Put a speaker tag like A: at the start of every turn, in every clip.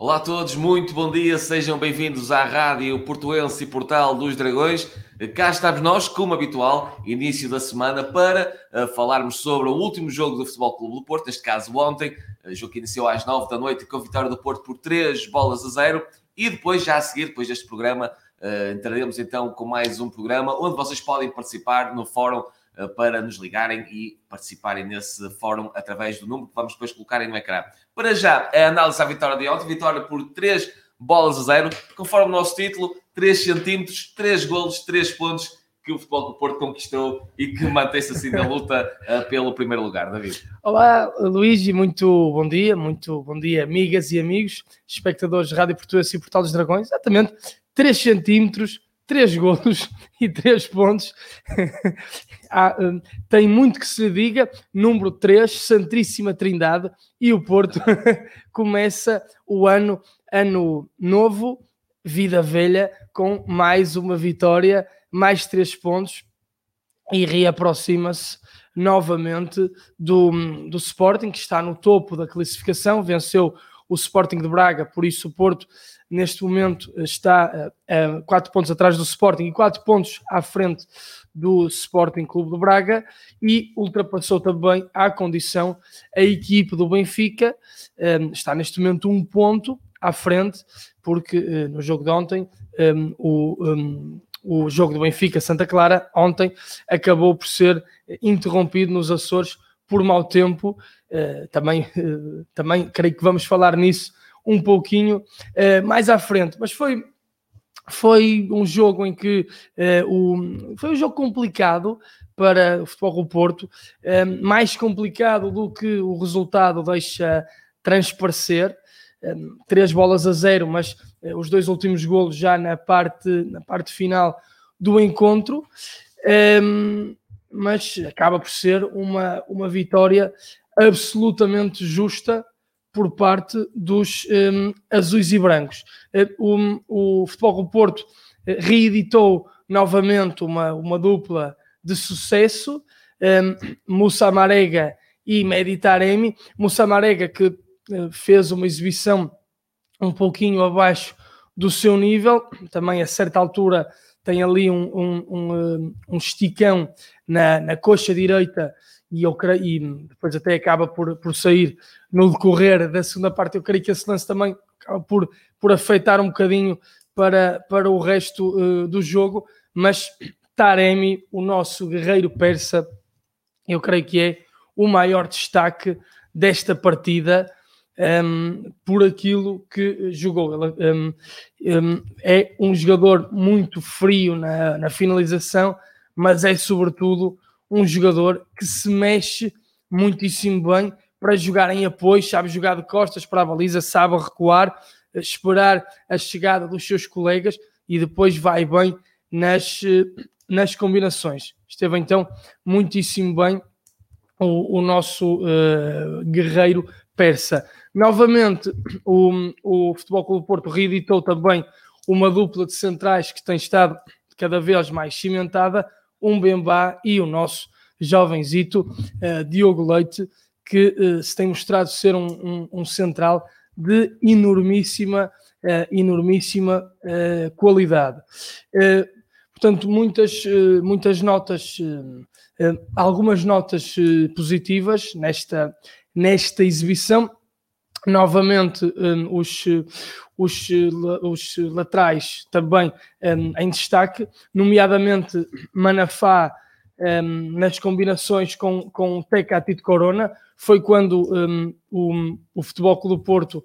A: Olá a todos, muito bom dia, sejam bem-vindos à Rádio Portuense e Portal dos Dragões. Cá estamos nós, como habitual, início da semana, para falarmos sobre o último jogo do Futebol Clube do Porto, neste caso ontem, jogo que iniciou às 9 da noite com a vitória do Porto por 3-0, e depois, já a seguir, depois deste programa, entraremos então com mais um programa, onde vocês podem participar no fórum para nos ligarem e participarem nesse fórum através do número que vamos depois colocarem no ecrã. Para já, a análise à vitória de ontem, vitória por 3-0, conforme o nosso título, 3 centímetros, 3 golos, 3 pontos que o Futebol do Porto conquistou e que mantém-se assim na luta pelo primeiro lugar. David.
B: Olá, Luís, e muito bom dia, amigas e amigos, espectadores de Rádio Portuense e Portal dos Dragões. Exatamente, 3 centímetros, 3 golos e 3 pontos. Tem muito que se diga. Número 3, Santíssima Trindade, e o Porto começa o ano novo, vida velha, com mais uma vitória, mais 3 pontos, e reaproxima-se novamente do Sporting, que está no topo da classificação. Venceu o Sporting de Braga, por isso o Porto neste momento está a 4 pontos atrás do Sporting e 4 pontos à frente do Sporting Clube de Braga, e ultrapassou também à condição a equipe do Benfica. Está neste momento 1 ponto à frente, porque no jogo de ontem o jogo do Benfica-Santa Clara ontem acabou por ser interrompido nos Açores por mau tempo. Também creio que vamos falar nisso um pouquinho mais à frente, mas foi um jogo em que foi um jogo complicado para o Futebol do Porto, mais complicado do que o resultado deixa transparecer. 3-0, mas os 2 últimos golos já na parte final do encontro, mas acaba por ser uma vitória absolutamente justa por parte dos azuis e brancos. O Futebol do Porto reeditou novamente uma dupla de sucesso, Moussa Marega e Mehdi Taremi. Moussa Marega, que fez uma exibição um pouquinho abaixo do seu nível, também a certa altura tem ali um esticão na coxa direita, e depois até acaba por sair no decorrer da segunda parte. Eu creio que esse lance também acaba por afetar um bocadinho para o resto do jogo, mas Taremi, o nosso guerreiro persa, eu creio que é o maior destaque desta partida, por aquilo que jogou. Ele é um jogador muito frio na finalização, mas é sobretudo um jogador que se mexe muitíssimo bem para jogar em apoio, sabe jogar de costas para a baliza, sabe recuar, esperar a chegada dos seus colegas e depois vai bem nas combinações. Esteve então muitíssimo bem o nosso guerreiro persa. Novamente, o Futebol Clube do Porto reeditou também uma dupla de centrais que tem estado cada vez mais cimentada, Mbemba e o nosso jovenzito Diogo Leite, que se tem mostrado ser um central de enormíssima qualidade. Portanto, muitas notas, algumas notas positivas nesta exibição. Novamente, os laterais também em destaque, nomeadamente Manafá, nas combinações com Teca Tito Corona. Foi quando o Futebol Clube do Porto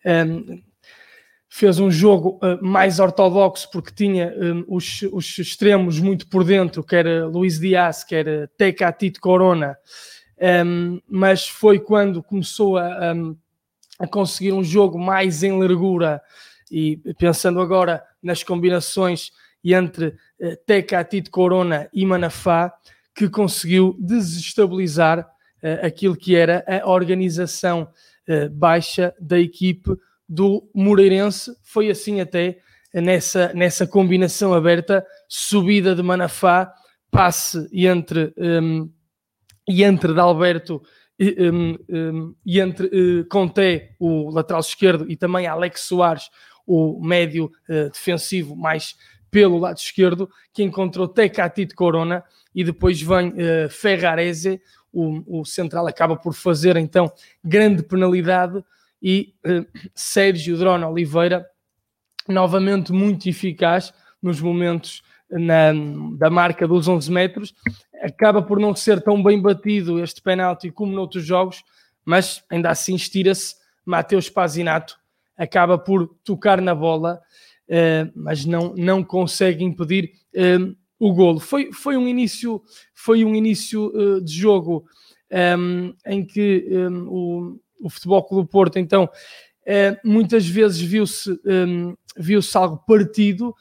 B: fez um jogo mais ortodoxo, porque tinha os extremos muito por dentro, quer Luís Dias, quer Teca Tito Corona, mas foi quando começou a conseguir um jogo mais em largura, e pensando agora nas combinações entre Teca Tito Corona e Manafá, que conseguiu desestabilizar aquilo que era a organização baixa da equipe do Moreirense. Foi assim até nessa combinação aberta, subida de Manafá, passe entre Dalberto e entre Conté, o lateral esquerdo, e também Alex Soares, o médio defensivo mais pelo lado esquerdo, que encontrou Tecatito Corona, e depois vem Ferrarese, o central acaba por fazer então grande penalidade, e Sérgio Drone Oliveira, novamente muito eficaz nos momentos da marca dos 11 metros, acaba por não ser tão bem batido este penalti como noutros jogos, mas ainda assim estira-se. Matheus Pazinato acaba por tocar na bola, mas não consegue impedir o golo. Foi um início de jogo em que o Futebol Clube do Porto, então, muitas vezes viu-se algo partido,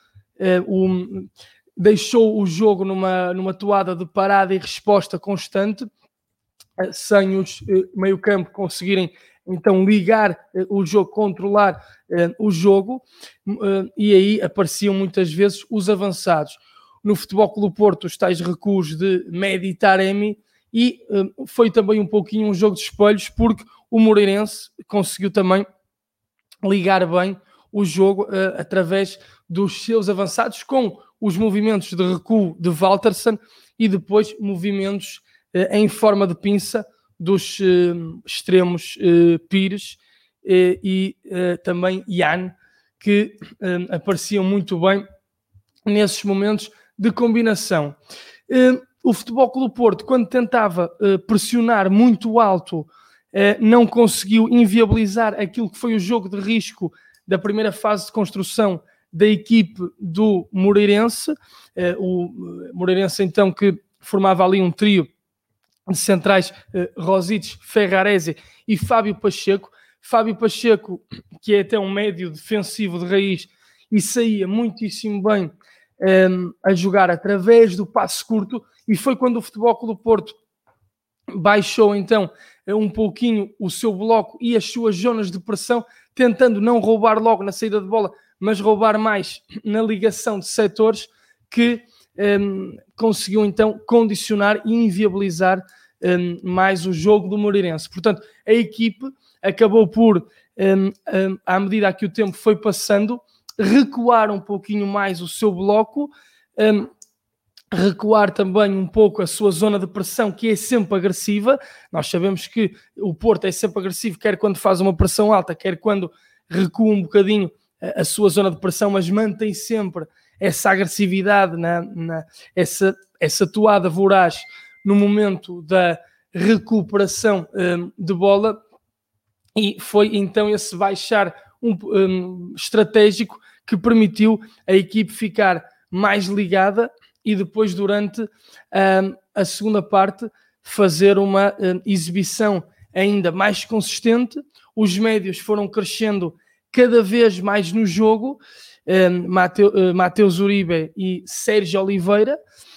B: deixou o jogo numa toada de parada e resposta constante, sem os meio-campo conseguirem então ligar o jogo, controlar o jogo, e aí apareciam muitas vezes os avançados. No Futebol Clube do Porto, os tais recuos de Mehdi Taremi, e foi também um pouquinho um jogo de espelhos, porque o Moreirense conseguiu também ligar bem o jogo através dos seus avançados, com os movimentos de recuo de Waltersen e depois movimentos em forma de pinça dos extremos Pires e também Jan, que apareciam muito bem nesses momentos de combinação. O Futebol Clube do Porto, quando tentava pressionar muito alto, não conseguiu inviabilizar aquilo que foi o jogo de risco da primeira fase de construção da equipe do Moreirense. O Moreirense, então, que formava ali um trio de centrais, Rosites, Ferrarese e Fábio Pacheco. Fábio Pacheco, que é até um médio defensivo de raiz e saía muitíssimo bem a jogar através do passe curto, e foi quando o Futebol Clube do Porto baixou então um pouquinho o seu bloco e as suas zonas de pressão, tentando não roubar logo na saída de bola, mas roubar mais na ligação de setores, que conseguiu então condicionar e inviabilizar mais o jogo do Moreirense. Portanto, a equipe acabou por, à medida que o tempo foi passando, recuar um pouquinho mais o seu bloco, recuar também um pouco a sua zona de pressão, que é sempre agressiva. Nós sabemos que o Porto é sempre agressivo, quer quando faz uma pressão alta, quer quando recua um bocadinho a sua zona de pressão, mas mantém sempre essa agressividade, essa toada voraz no momento da recuperação de bola. E foi então esse baixar estratégico que permitiu a equipe ficar mais ligada e depois, durante a segunda parte, fazer uma exibição ainda mais consistente. Os médios foram crescendo cada vez mais no jogo, Matheus Uribe e Sérgio Oliveira,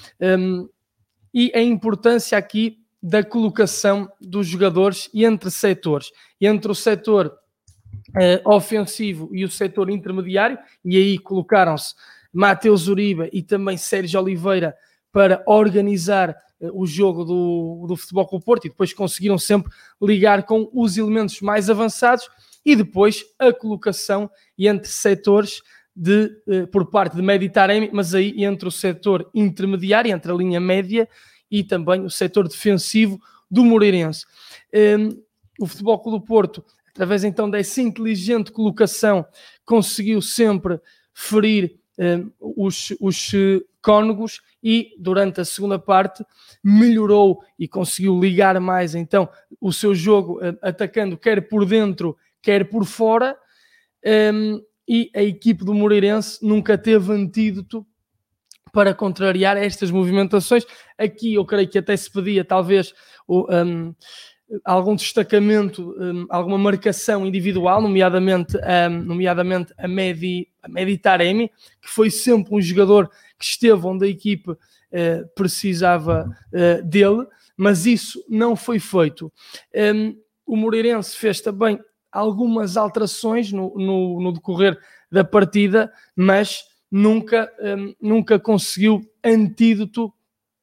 B: e a importância aqui da colocação dos jogadores entre setores, entre o setor ofensivo e o setor intermediário, e aí colocaram-se Matheus Uribe e também Sérgio Oliveira para organizar o jogo do Futebol Clube do Porto, e depois conseguiram sempre ligar com os elementos mais avançados, e depois a colocação entre setores por parte de Mehdi Taremi, mas aí entre o setor intermediário, entre a linha média e também o setor defensivo do Moreirense. O Futebol Clube do Porto, através então dessa inteligente colocação, conseguiu sempre ferir os cônegos, e durante a segunda parte melhorou e conseguiu ligar mais então o seu jogo, atacando quer por dentro, quer por fora, e a equipe do Moreirense nunca teve antídoto para contrariar estas movimentações. Aqui eu creio que até se pedia talvez algum destacamento, alguma marcação individual, nomeadamente a Mehdi Taremi, que foi sempre um jogador que esteve onde a equipe precisava dele, mas isso não foi feito. O Moreirense fez também algumas alterações no decorrer da partida, mas nunca conseguiu antídoto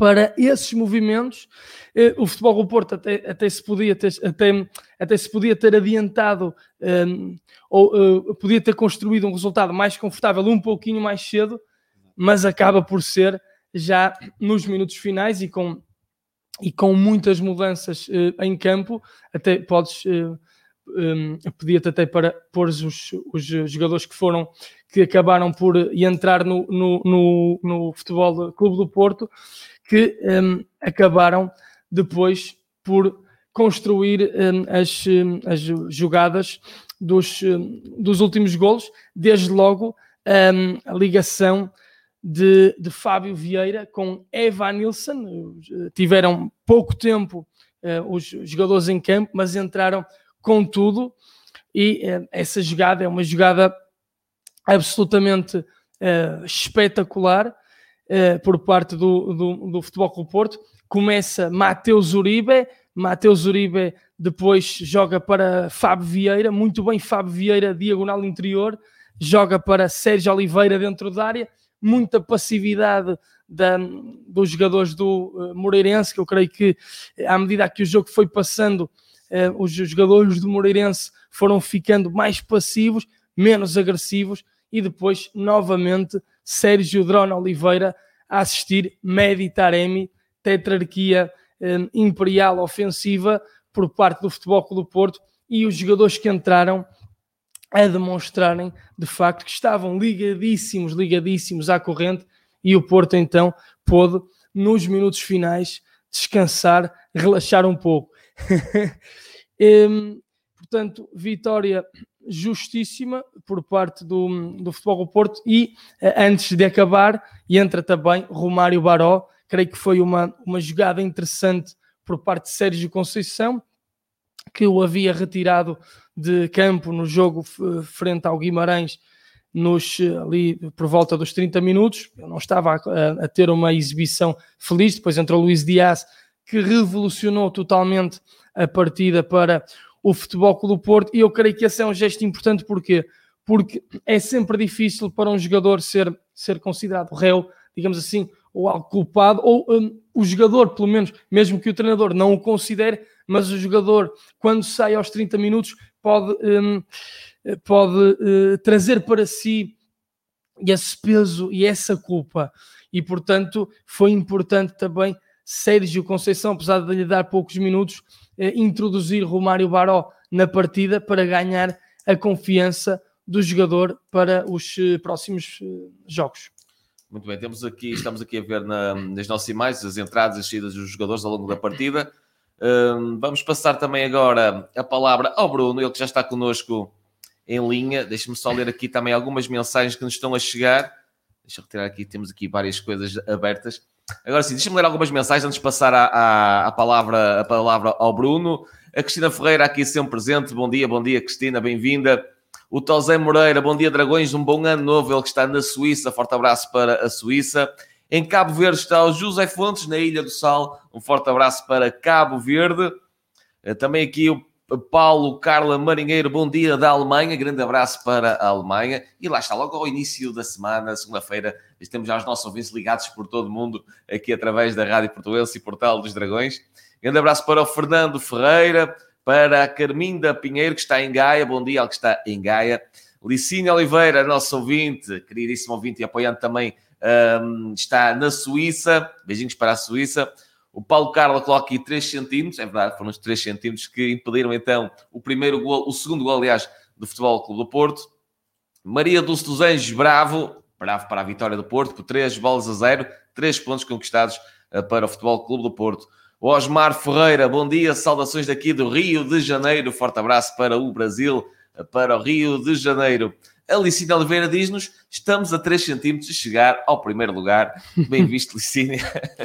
B: para esses movimentos. O Futebol do Porto até se podia ter adiantado, ou podia ter construído um resultado mais confortável um pouquinho mais cedo, mas acaba por ser já nos minutos finais e com muitas mudanças em campo. Até pedia-te até para pôr os jogadores que acabaram por entrar no Futebol Clube do Porto, que acabaram depois por construir as jogadas dos últimos golos, desde logo a ligação de Fábio Vieira com Evanilson. Tiveram pouco tempo os jogadores em campo, mas entraram com tudo, e essa jogada é uma jogada absolutamente espetacular por parte do Futebol Clube do Porto. Começa Mateus Uribe depois joga para Fábio Vieira, muito bem, Fábio Vieira, diagonal interior, joga para Sérgio Oliveira dentro da área, muita passividade dos jogadores do Moreirense, que eu creio que à medida que o jogo foi passando, os jogadores do Moreirense foram ficando mais passivos, menos agressivos, e depois novamente Sérgio Drone Oliveira a assistir Mehdi Taremi, tetrarquia imperial ofensiva por parte do Futebol Clube do Porto, e os jogadores que entraram a demonstrarem de facto que estavam ligadíssimos à corrente, e o Porto então pôde nos minutos finais descansar, relaxar um pouco. Portanto, vitória justíssima por parte do Futebol do Porto. E antes de acabar, entra também Romário Baró. Creio que foi uma jogada interessante por parte de Sérgio Conceição, que o havia retirado de campo no jogo frente ao Guimarães ali por volta dos 30 minutos. Eu não estava a ter uma exibição feliz. Depois entrou Luís Dias, que revolucionou totalmente a partida para o Futebol Clube do Porto, e eu creio que esse é um gesto importante. Porquê? Porque é sempre difícil para um jogador ser considerado réu, digamos assim, ou algo culpado, ou o jogador, pelo menos, mesmo que o treinador não o considere, mas o jogador, quando sai aos 30 minutos, pode trazer para si esse peso e essa culpa. E, portanto, foi importante também Sérgio Conceição, apesar de lhe dar poucos minutos, introduzir Romário Baró na partida para ganhar a confiança do jogador para os próximos jogos.
A: Muito bem, estamos aqui a ver nas nossas imagens as entradas e as saídas dos jogadores ao longo da partida. Vamos passar também agora a palavra ao Bruno, ele que já está connosco em linha. Deixa-me só ler aqui também algumas mensagens que nos estão a chegar. Deixa eu retirar aqui, temos aqui várias coisas abertas. Agora sim, deixa-me ler algumas mensagens antes de passar a palavra ao Bruno. A Cristina Ferreira aqui sempre presente. Bom dia Cristina, bem-vinda. O Tosé Moreira, bom dia Dragões, um bom ano novo, ele que está na Suíça, forte abraço para a Suíça. Em Cabo Verde está o José Fontes, na Ilha do Sal, um forte abraço para Cabo Verde. Também aqui o Paulo Carla Marinheiro, bom dia da Alemanha, grande abraço para a Alemanha. E lá está, logo ao início da semana, segunda-feira, temos já os nossos ouvintes ligados por todo o mundo, aqui através da Rádio Portuense e Portal dos Dragões. Grande abraço para o Fernando Ferreira, para a Carminda Pinheiro, que está em Gaia, bom dia ao que está em Gaia. Licínio Oliveira, nosso ouvinte, queridíssimo ouvinte e apoiante também, está na Suíça, beijinhos para a Suíça. O Paulo Carla coloca aqui 3 centímetros, é verdade, foram os 3 centímetros que impediram então o segundo gol, aliás, do Futebol Clube do Porto. Maria Dulce dos Anjos, bravo para a vitória do Porto, por 3-0, 3 pontos conquistados para o Futebol Clube do Porto. O Osmar Ferreira, bom dia, saudações daqui do Rio de Janeiro, forte abraço para o Brasil, para o Rio de Janeiro. A Licínia Oliveira diz-nos, estamos a 3 centímetros de chegar ao primeiro lugar. Bem visto, Licínia.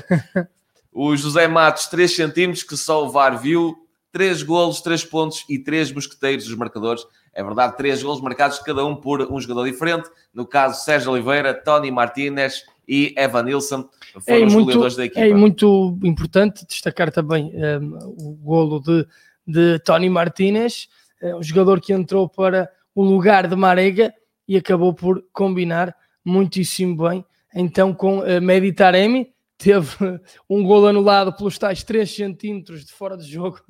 A: O José Matos, 3 centímetros, que só o VAR viu, 3 golos, 3 pontos e 3 mosqueteiros, os marcadores. É verdade, 3 golos marcados, cada um por um jogador diferente. No caso, Sérgio Oliveira, Tony Martínez e Evanilson foram os goleadores da equipa.
B: É muito importante destacar também o golo de Tony Martínez, um jogador que entrou para o lugar de Marega e acabou por combinar muitíssimo bem, então, com Mehdi Taremi, teve um golo anulado pelos tais 3 centímetros de fora de jogo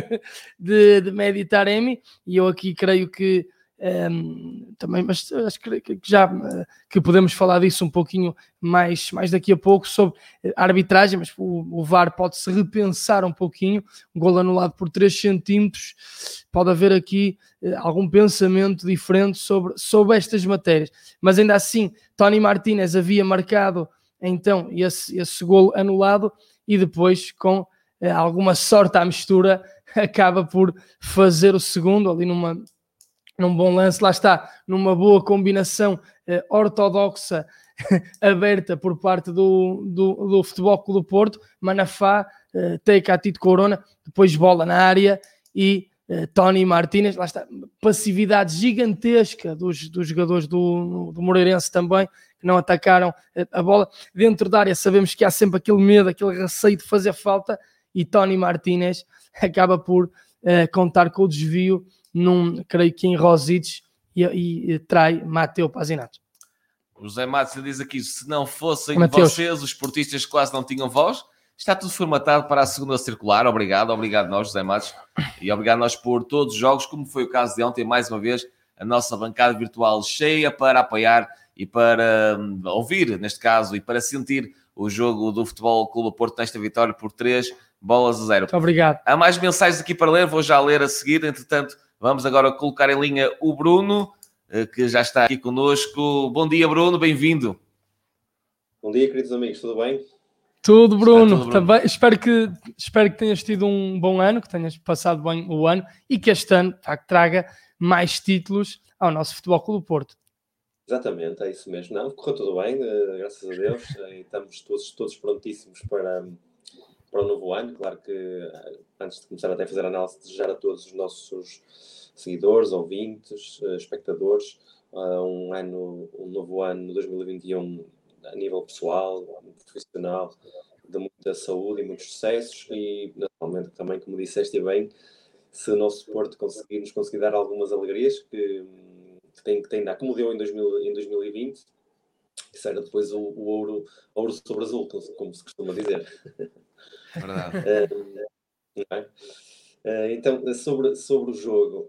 B: de Mehdi Taremi, e eu aqui creio que também, mas acho que já que podemos falar disso um pouquinho mais daqui a pouco, sobre a arbitragem, mas o VAR pode-se repensar um pouquinho. Um golo anulado por 3 centímetros, pode haver aqui algum pensamento diferente sobre estas matérias, mas ainda assim Tony Martínez havia marcado então esse golo anulado, e depois, com alguma sorte à mistura, acaba por fazer o segundo ali num bom lance, lá está, numa boa combinação ortodoxa aberta por parte do Futebol Clube do Porto. Manafá, Teika, Tito Corona, depois bola na área e Tony Martínez, lá está, passividade gigantesca dos jogadores do Moreirense também, que não atacaram a bola dentro da área. Sabemos que há sempre aquele medo, aquele receio de fazer falta, e Tony Martínez acaba por contar com o desvio, creio que em Rosic, e trai Mateu Pazinato.
A: O José Matos diz aqui: se não fossem vocês, os esportistas quase não tinham voz. Está tudo formatado para a segunda circular. Obrigado nós, José Matos, e obrigado nós por todos os jogos, como foi o caso de ontem. Mais uma vez, a nossa bancada virtual cheia para apoiar e para ouvir, neste caso, e para sentir o jogo do Futebol Clube do Porto nesta vitória por 3-0. Muito
B: obrigado.
A: Há mais mensagens aqui para ler, vou já ler a seguir. Entretanto, vamos agora colocar em linha o Bruno, que já está aqui connosco. Bom dia, Bruno, bem-vindo.
C: Bom dia, queridos amigos, tudo bem?
B: Tudo, Bruno. Também, espero que tenhas tido um bom ano, que tenhas passado bem o ano, e que este ano, de facto, traga mais títulos ao nosso Futebol Clube do Porto.
C: Exatamente, é isso mesmo. Não, correu tudo bem, graças a Deus, e estamos todos prontíssimos para o novo ano. Claro que, antes de começar até a fazer a análise, desejar a todos os nossos seguidores, ouvintes, espectadores, um novo ano 2021 a nível pessoal, profissional, de muita saúde e muitos sucessos, e naturalmente também, como disseste bem, se o nosso Porto nos conseguir dar algumas alegrias que tem de dar, como deu em 2020, que será depois o ouro sobre azul, como se costuma dizer.
A: Verdade.
C: Então, sobre o jogo,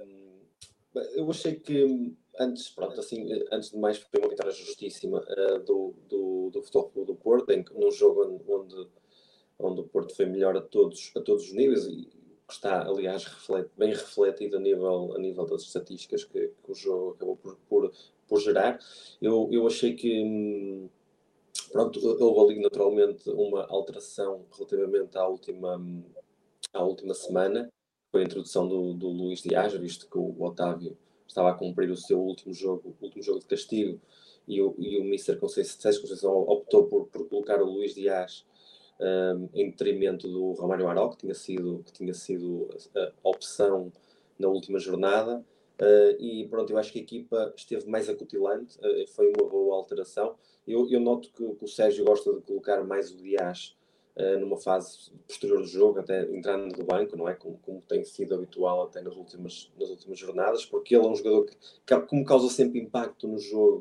C: eu achei que antes de mais, foi uma vitória justíssima do Futebol Clube do Porto, num jogo onde o Porto foi melhor a todos os níveis, e está, aliás, bem refletido a nível das estatísticas que o jogo acabou por gerar. Eu achei que houve ali naturalmente uma alteração relativamente à última semana. Foi a introdução do Luís Dias, visto que o Otávio estava a cumprir o seu último jogo de castigo, e o Mr. Sérgio Conceição optou por colocar o Luís Dias em detrimento do Romário Aró, que tinha sido a opção na última jornada. E pronto, eu acho que a equipa esteve mais acutilante, foi uma boa alteração. Eu noto que o Sérgio gosta de colocar mais o Dias numa fase posterior do jogo, até entrando do banco, não é? Como tem sido habitual até nas últimas jornadas, porque ele é um jogador que como causa sempre impacto no jogo,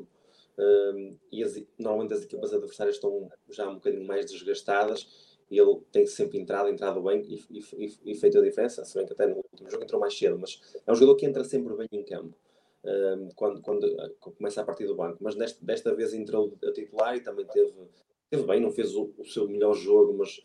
C: e normalmente as equipas adversárias estão já um bocadinho mais desgastadas, e ele tem sempre entrado bem e feito a diferença, se bem que até no último jogo entrou mais cedo, mas é um jogador que entra sempre bem em campo, quando começa a partir do banco, mas desta vez entrou a titular e também teve bem, não fez o seu melhor jogo, mas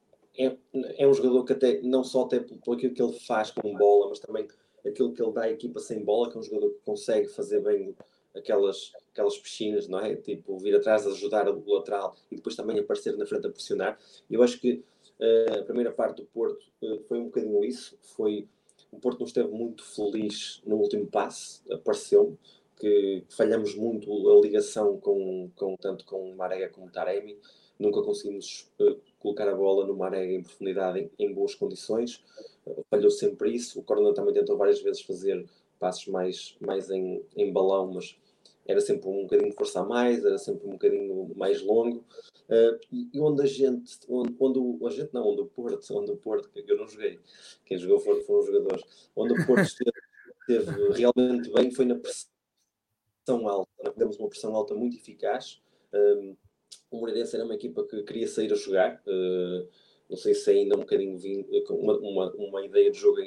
C: é um jogador que até, não só até por aquilo que ele faz com bola, mas também aquilo que ele dá à equipa sem bola, que é um jogador que consegue fazer bem aquelas piscinas, não é? Tipo, vir atrás, ajudar o lateral e depois também aparecer na frente a pressionar. Eu acho que a primeira parte do Porto foi um bocadinho isso. O Porto não esteve muito feliz no último passe, pareceu-me, que falhamos muito a ligação tanto com Marega como Taremi. Nunca conseguimos colocar a bola no Marega em profundidade, em boas condições. Falhou sempre isso. O Corona também tentou várias vezes fazer passos mais em balão, mas era sempre um bocadinho de força a mais, era sempre um bocadinho mais longo. E onde o Porto, que eu não joguei, quem jogou foram os jogadores, onde o Porto esteve realmente bem foi na pressão alta. Nós demos uma pressão alta muito eficaz, o Moreirense era uma equipa que queria sair a jogar, não sei se ainda um bocadinho com uma ideia de jogo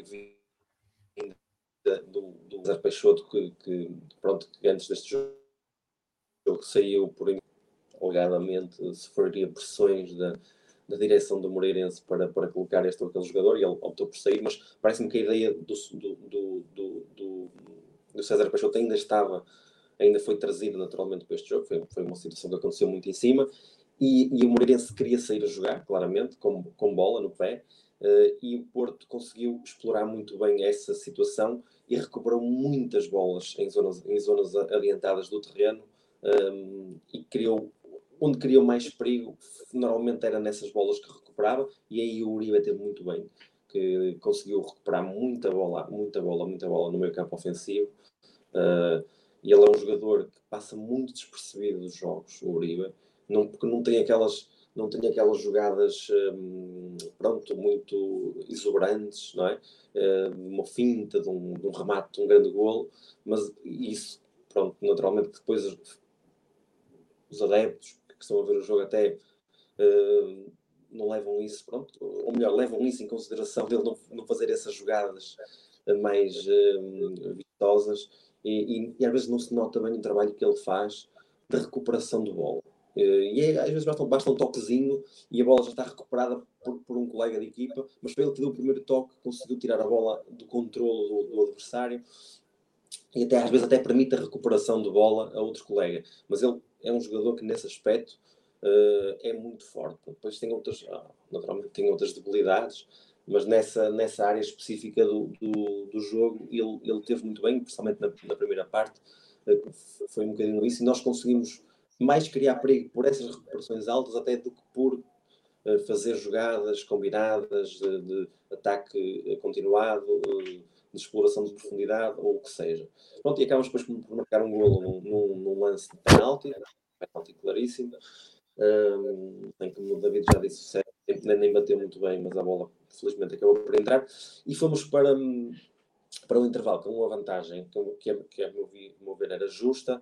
C: do Zé Peixoto, que antes deste jogo saiu por alegadamente sofreria pressões da direção do Moreirense para colocar este ou aquele jogador, e ele optou por sair, mas parece-me que a ideia do César Peixoto ainda foi trazida naturalmente para este jogo. Foi uma situação que aconteceu muito em cima, e o Moreirense queria sair a jogar, claramente, com bola no pé, e o Porto conseguiu explorar muito bem essa situação e recuperou muitas bolas em zonas adiantadas do terreno, e onde criou mais perigo, normalmente era nessas bolas que recuperava, e aí o Uribe teve muito bem, que conseguiu recuperar muita bola no meio campo ofensivo, e ele é um jogador que passa muito despercebido dos jogos, o Uribe, porque não tem aquelas jogadas muito exuberantes, não é? Uma finta de um remate de um grande golo, mas isso, naturalmente depois os adeptos que estão a ver o jogo até não levam isso, ou melhor, levam isso em consideração dele não fazer essas jogadas mais vistosas, e às vezes não se nota bem o trabalho que ele faz de recuperação de bola. Às vezes basta um toquezinho e a bola já está recuperada por um colega de equipa, mas foi ele que deu o primeiro toque, conseguiu tirar a bola do controlo do adversário, e às vezes até permite a recuperação de bola a outro colega. Mas ele é um jogador que nesse aspecto é muito forte. Depois naturalmente tem outras debilidades, mas nessa área específica do jogo ele teve muito bem, principalmente na primeira parte. Foi um bocadinho isso, e nós conseguimos mais criar perigo por essas recuperações altas até do que por fazer jogadas combinadas de ataque continuado, de exploração de profundidade, ou o que seja. E acabamos depois por marcar um golo num lance de penalti claríssimo, em que o David já disse certo, nem bateu muito bem, mas a bola felizmente acabou por entrar, e fomos para o intervalo com uma vantagem que a meu ver era justa.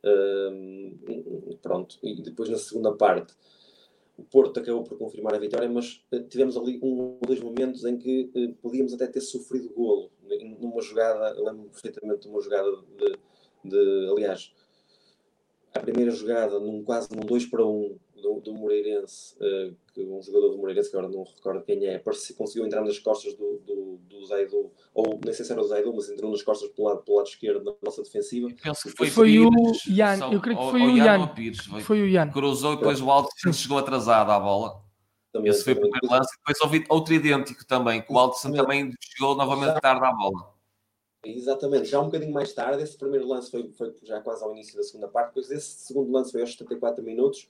C: E depois na segunda parte o Porto acabou por confirmar a vitória, mas tivemos ali um ou dois momentos em que podíamos até ter sofrido golo, numa jogada. Eu lembro perfeitamente de uma jogada aliás, a primeira jogada quase num 2-1 do Moreirense, que um jogador do Moreirense, que agora não recordo quem é, conseguiu entrar nas costas do Zaidu, ou nem sei se era o Zaidu, mas entrou nas costas pelo lado esquerdo da nossa defensiva.
A: Eu penso que
B: foi
A: Pires,
B: o Ian, eu creio que foi o Ian.
A: Foi o Ian. Cruzou e depois o Alderson chegou atrasado à bola. Esse foi o primeiro lance. Depois houve outro idêntico também, que o Alderson também chegou novamente tarde à bola.
C: Exatamente, já um bocadinho mais tarde. Esse primeiro lance foi já quase ao início da segunda parte. Depois esse segundo lance foi aos 74 minutos.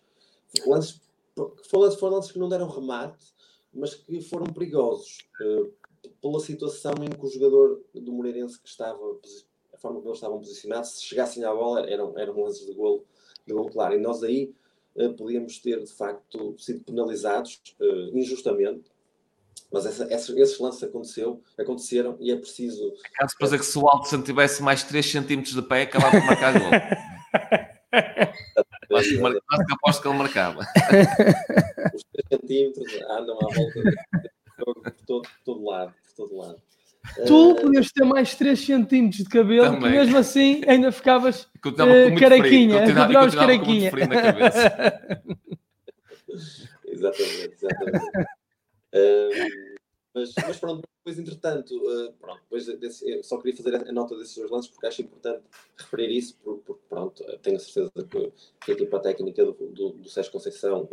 C: Foram lances que não deram remate, mas que foram perigosos pela situação em que o jogador do Moreirense a forma como eles estavam posicionados, se chegassem à bola eram lances de golo claro, e nós aí podíamos ter de facto sido penalizados injustamente. Mas esses lances aconteceram, e é preciso...
A: Caso depois que se o Alderson tivesse mais 3 cm de pé, acabava por marcar gol. Mas que aposto que ele marcava.
C: Os 3 centímetros andam à volta por todo lado.
B: Tu podias ter mais 3 centímetros de cabelo, também. Que mesmo assim ainda ficavas carequinha.
A: Continuava com muito frio na cabeça.
C: Exatamente. Mas pronto, depois entretanto, eu só queria fazer a nota desses dois lances, porque acho importante referir isso, porque pronto, tenho a certeza que a equipa técnica do Sérgio Conceição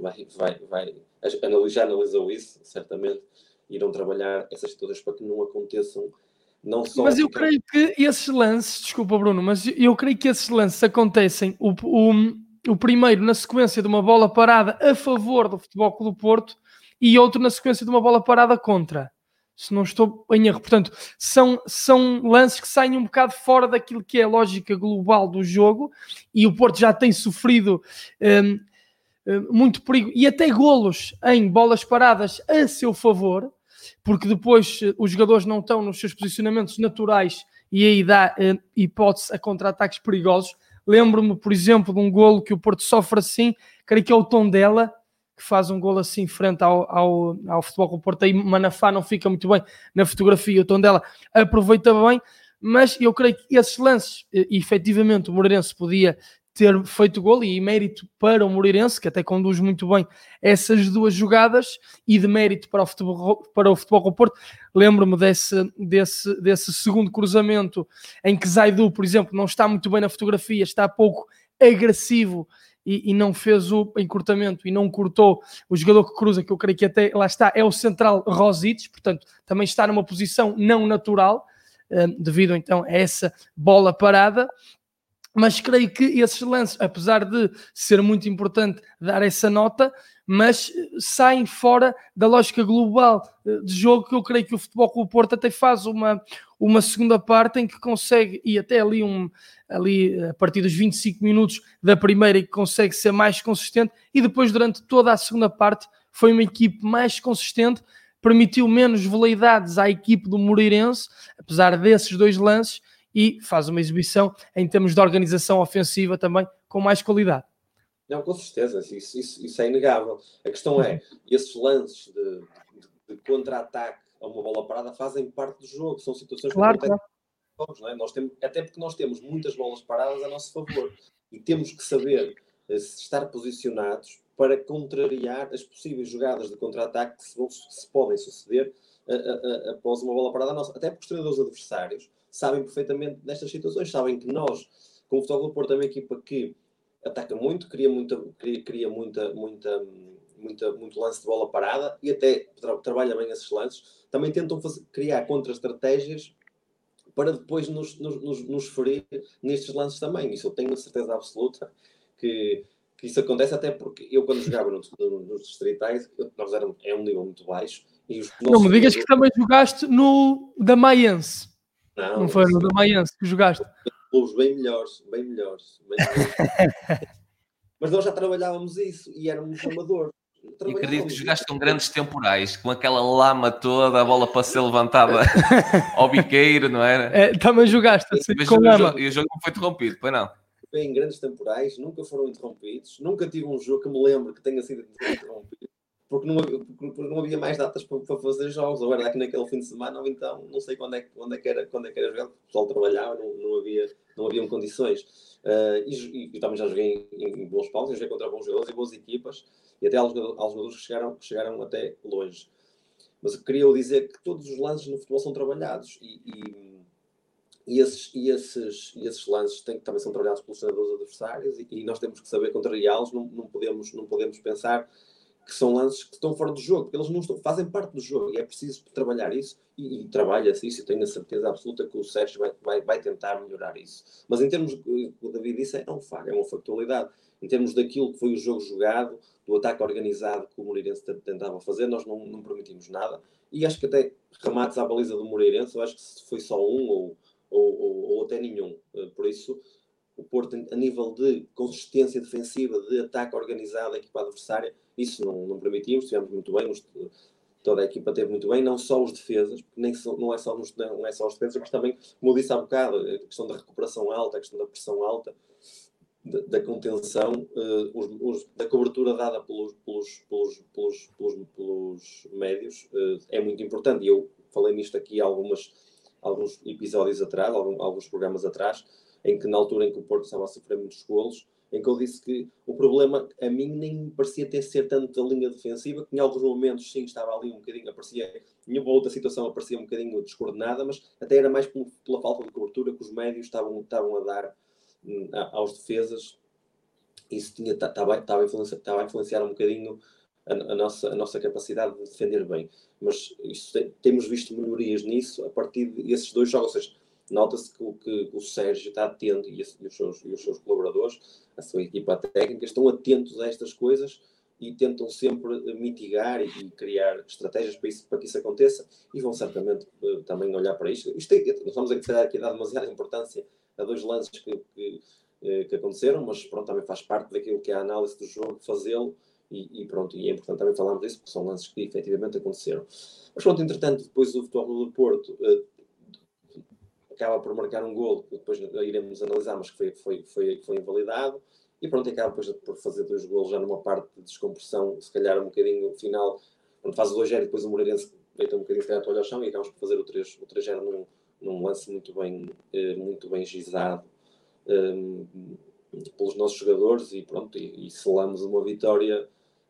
C: já analisou isso, certamente, irão trabalhar essas situações para que não aconteçam. Não só
B: mas eu creio que esses lances, desculpa Bruno, mas eu creio que esses lances acontecem o primeiro na sequência de uma bola parada a favor do Futebol Clube do Porto e outro na sequência de uma bola parada contra, se não estou em erro. Portanto, são lances que saem um bocado fora daquilo que é a lógica global do jogo, e o Porto já tem sofrido muito perigo, e até golos em bolas paradas a seu favor, porque depois os jogadores não estão nos seus posicionamentos naturais, e aí dá hipótese a contra-ataques perigosos. Lembro-me, por exemplo, de um golo que o Porto sofre assim, creio que é o Tondela, que faz um golo assim frente ao Futebol Clube do Porto. Aí Manafá não fica muito bem na fotografia, o Tondela aproveita bem, mas eu creio que esses lances, efetivamente, o Moreirense podia ter feito golo, e mérito para o Moreirense, que até conduz muito bem essas duas jogadas, e de mérito para o Futebol Clube do Porto. Lembro-me desse segundo cruzamento em que Zaidu, por exemplo, não está muito bem na fotografia, está pouco agressivo e não fez o encurtamento e não cortou o jogador que cruza, que eu creio que até lá está, é o central Rosites, portanto também está numa posição não natural, devido então a essa bola parada. Mas creio que esses lances, apesar de ser muito importante dar essa nota, mas saem fora da lógica global de jogo, que eu creio que o Futebol Clube do Porto até faz uma segunda parte em que consegue, e até ali a partir dos 25 minutos da primeira, que consegue ser mais consistente, e depois durante toda a segunda parte foi uma equipe mais consistente, permitiu menos veleidades à equipe do Moreirense, apesar desses dois lances, e faz uma exibição em termos de organização ofensiva também com mais qualidade.
C: Não, com certeza, isso é inegável. A questão é, esses lances de contra-ataque a uma bola parada fazem parte do jogo, são situações que acontecem nos jogos, não é? Até porque nós temos muitas bolas paradas a nosso favor e temos que saber estar posicionados para contrariar as possíveis jogadas de contra-ataque que se podem suceder após uma bola parada nossa. Até porque os treinadores adversários sabem perfeitamente destas situações, sabem que nós, como o Futebol Clube do Porto, é uma equipa que ataca muito, cria muito lance de bola parada e até trabalha bem esses lances. Também tentam criar contra-estratégias para depois nos ferir nestes lances também. Isso eu tenho a certeza absoluta que isso acontece, até porque eu, quando jogava nos distritais, nós éramos um nível muito baixo. E
B: não me digas que também jogaste no da Maiense. Não foi no da Maiense que jogaste?
C: Clubes bem melhores. Mas nós já trabalhávamos isso e éramos amadores.
A: E acredito que jogaste com grandes temporais, com aquela lama toda, a bola para ser levantada ao biqueiro, não era?
B: Também jogaste assim, com lama.
A: E o jogo não foi interrompido, pois não?
C: Em grandes temporais, nunca foram interrompidos. Nunca tive um jogo que me lembro que tenha sido interrompido. Porque não havia mais datas para fazer jogos, ou era aqui naquele fim de semana, ou então não sei quando é que era jogado, o pessoal trabalhava, não haviam condições. E também já joguei em bons palcos, joguei contra bons jogadores e boas equipas, e até aos jogadores que chegaram até longe. Mas eu queria dizer que todos os lances no futebol são trabalhados, e esses lances também são trabalhados pelos treinadores adversários, e nós temos que saber contrariá-los, não podemos pensar que são lances que estão fora do jogo, porque eles fazem parte do jogo, e é preciso trabalhar isso, e trabalha-se isso, e tenho a certeza absoluta que o Sérgio vai tentar melhorar isso. Mas em termos, o David disse, é uma factualidade. Em termos daquilo que foi o jogo jogado, do ataque organizado que o Moreirense tentava fazer, nós não permitimos nada, e acho que até remates à baliza do Moreirense, eu acho que foi só um, ou até nenhum. Por isso, o Porto, a nível de consistência defensiva, de ataque organizado à equipa adversária, isso não permitimos, estivemos muito bem, toda a equipa esteve muito bem, não só os defesas, porque não é só os defesas, mas também, como eu disse há bocado, a questão da recuperação alta, a questão da pressão alta, da contenção, da cobertura dada pelos médios, é muito importante. E eu falei nisto aqui alguns episódios atrás, alguns programas atrás, em que na altura em que o Porto estava a sofrer muitos golos, em que eu disse que o problema a mim nem me parecia ser tanto a linha defensiva, que em alguns momentos sim estava ali um bocadinho, em uma outra situação aparecia um bocadinho descoordenada, mas até era mais pela falta de cobertura que os médios estavam a dar aos defesas. Isso estava a influenciar um bocadinho a nossa capacidade de defender bem. Mas temos visto melhorias nisso a partir desses dois jogos. Ou seja, nota-se que o Sérgio está atento, e os seus colaboradores, a sua equipa técnica, estão atentos a estas coisas e tentam sempre mitigar e criar estratégias para que isso aconteça, e vão certamente também olhar para isto. Nós estamos aqui a dar demasiada importância a dois lances que aconteceram, mas pronto, também faz parte daquilo que é a análise do jogo, fazê-lo, e pronto, e é importante também falarmos disso, porque são lances que efetivamente aconteceram. Mas pronto, entretanto, depois do Futebol Clube do Porto acaba por marcar um golo, que depois iremos analisar, mas que foi invalidado, e pronto, acaba depois por fazer 2 golos já numa parte de descompressão, se calhar um bocadinho final, quando faz o 2-0, depois o Moreirense deita um bocadinho se calhar a olhar ao chão, e acabamos por fazer o 3-0 num lance muito bem gizado pelos nossos jogadores, e pronto, e selamos uma vitória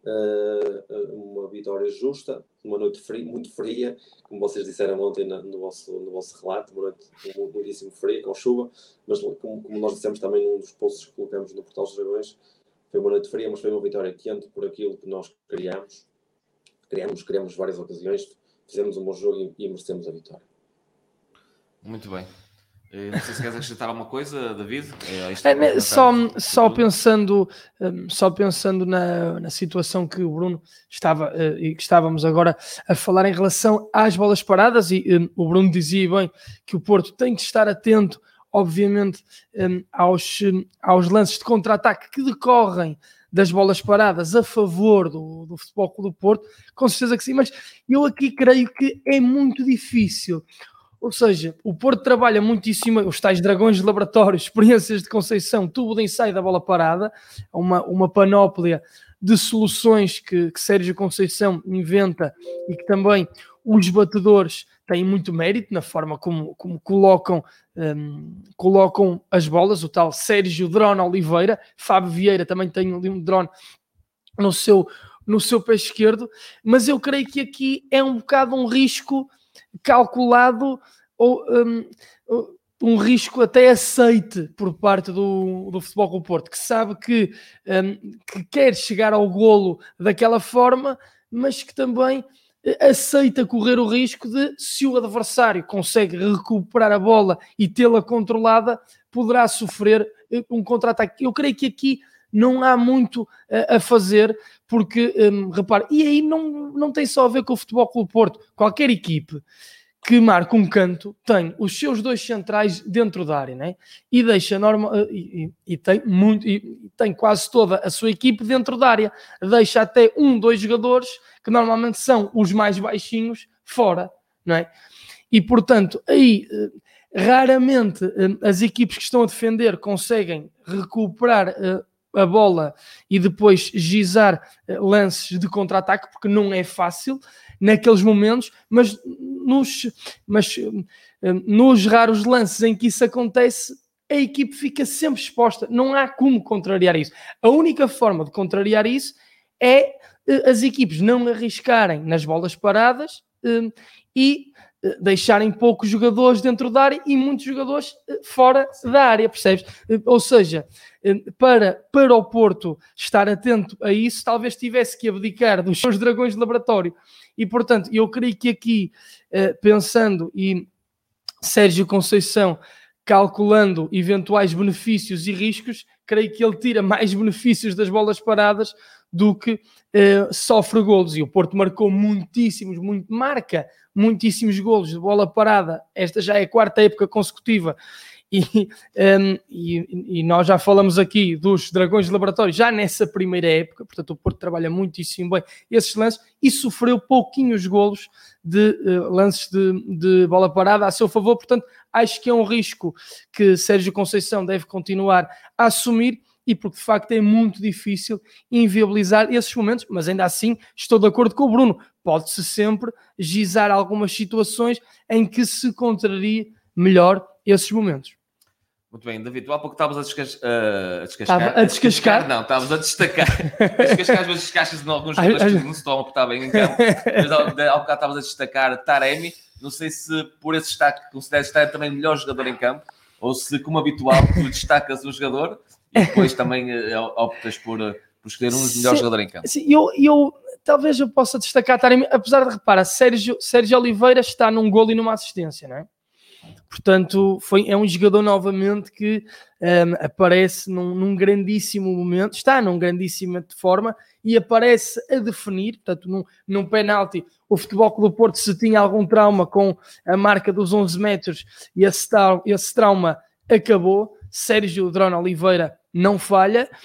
C: justa, uma noite muito fria, como vocês disseram ontem no vosso relato, uma noite muitíssimo fria, com chuva, mas como nós dissemos também num dos posts que colocamos no Portal dos Dragões, foi uma noite fria, mas foi uma vitória quente por aquilo que nós criamos várias ocasiões, fizemos um bom jogo e merecemos a vitória.
A: Muito bem. Não sei se queres acrescentar alguma coisa, David?
B: Só pensando na situação que o Bruno estava e que estávamos agora a falar em relação às bolas paradas, e o Bruno dizia bem que o Porto tem que estar atento, obviamente, aos lances de contra-ataque que decorrem das bolas paradas a favor do Futebol Clube do Porto, com certeza que sim, mas eu aqui creio que é muito difícil. Ou seja, o Porto trabalha muitíssimo os tais dragões de laboratório, experiências de Conceição, tubo de ensaio da bola parada, uma panóplia de soluções que Sérgio Conceição inventa, e que também os batedores têm muito mérito na forma como colocam as bolas. O tal Sérgio Drone Oliveira, Fábio Vieira também tem um drone no seu pé esquerdo, mas eu creio que aqui é um bocado um risco calculado, ou um risco até aceite por parte do Futebol Clube do Porto, que sabe que quer chegar ao golo daquela forma, mas que também aceita correr o risco de, se o adversário consegue recuperar a bola e tê-la controlada, poderá sofrer um contra-ataque. Eu creio que aqui não há muito a fazer, porque, repare, e aí não tem só a ver com o Futebol Clube do Porto. Qualquer equipe que marca um canto tem os seus 2 centrais dentro da área, né? E deixa tem quase toda a sua equipe dentro da área. Deixa até 2 jogadores, que normalmente são os mais baixinhos, fora, não é? E, portanto, aí raramente as equipes que estão a defender conseguem recuperar a bola e depois gizar lances de contra-ataque, porque não é fácil naqueles momentos, mas nos raros lances em que isso acontece, a equipe fica sempre exposta. Não há como contrariar isso. A única forma de contrariar isso é as equipes não arriscarem nas bolas paradas e deixarem poucos jogadores dentro da área e muitos jogadores fora da área, percebes? Ou seja, para o Porto estar atento a isso, talvez tivesse que abdicar dos seus dragões de laboratório. E, portanto, eu creio que aqui, pensando, e Sérgio Conceição calculando eventuais benefícios e riscos, creio que ele tira mais benefícios das bolas paradas do que sofre golos. E o Porto marca muitíssimos golos de bola parada. Esta já é a 4ª época consecutiva. E nós já falamos aqui dos dragões de laboratório já nessa primeira época, portanto o Porto trabalha muitíssimo bem esses lances e sofreu pouquinhos golos de lances de bola parada a seu favor. Portanto, acho que é um risco que Sérgio Conceição deve continuar a assumir, e porque de facto é muito difícil inviabilizar esses momentos, mas ainda assim estou de acordo com o Bruno, pode-se sempre gizar algumas situações em que se contraria melhor esses momentos.
A: Muito bem, David, tu há pouco estavas a
B: descascar?
A: Não, estavas a destacar. Descascar, às vezes descascas de alguns jogadores que não se estão a portar bem em campo. Mas há bocado estavas a destacar Taremi. Não sei se por esse destaque consideras Taremi também o melhor jogador em campo, ou se, como habitual, tu destacas um jogador e depois também optas por escolher um dos melhores jogadores em campo.
B: Sim, talvez eu possa destacar Taremi, apesar de, repara, Sérgio Oliveira está num golo e numa assistência, não é? Portanto, é um jogador novamente que aparece num grandíssimo momento, está num grandíssimo de forma e aparece a definir. Portanto, num penalti, o Futebol Clube do Porto, se tinha algum trauma com a marca dos 11 metros, e esse trauma acabou. Sérgio Drone Oliveira não falha.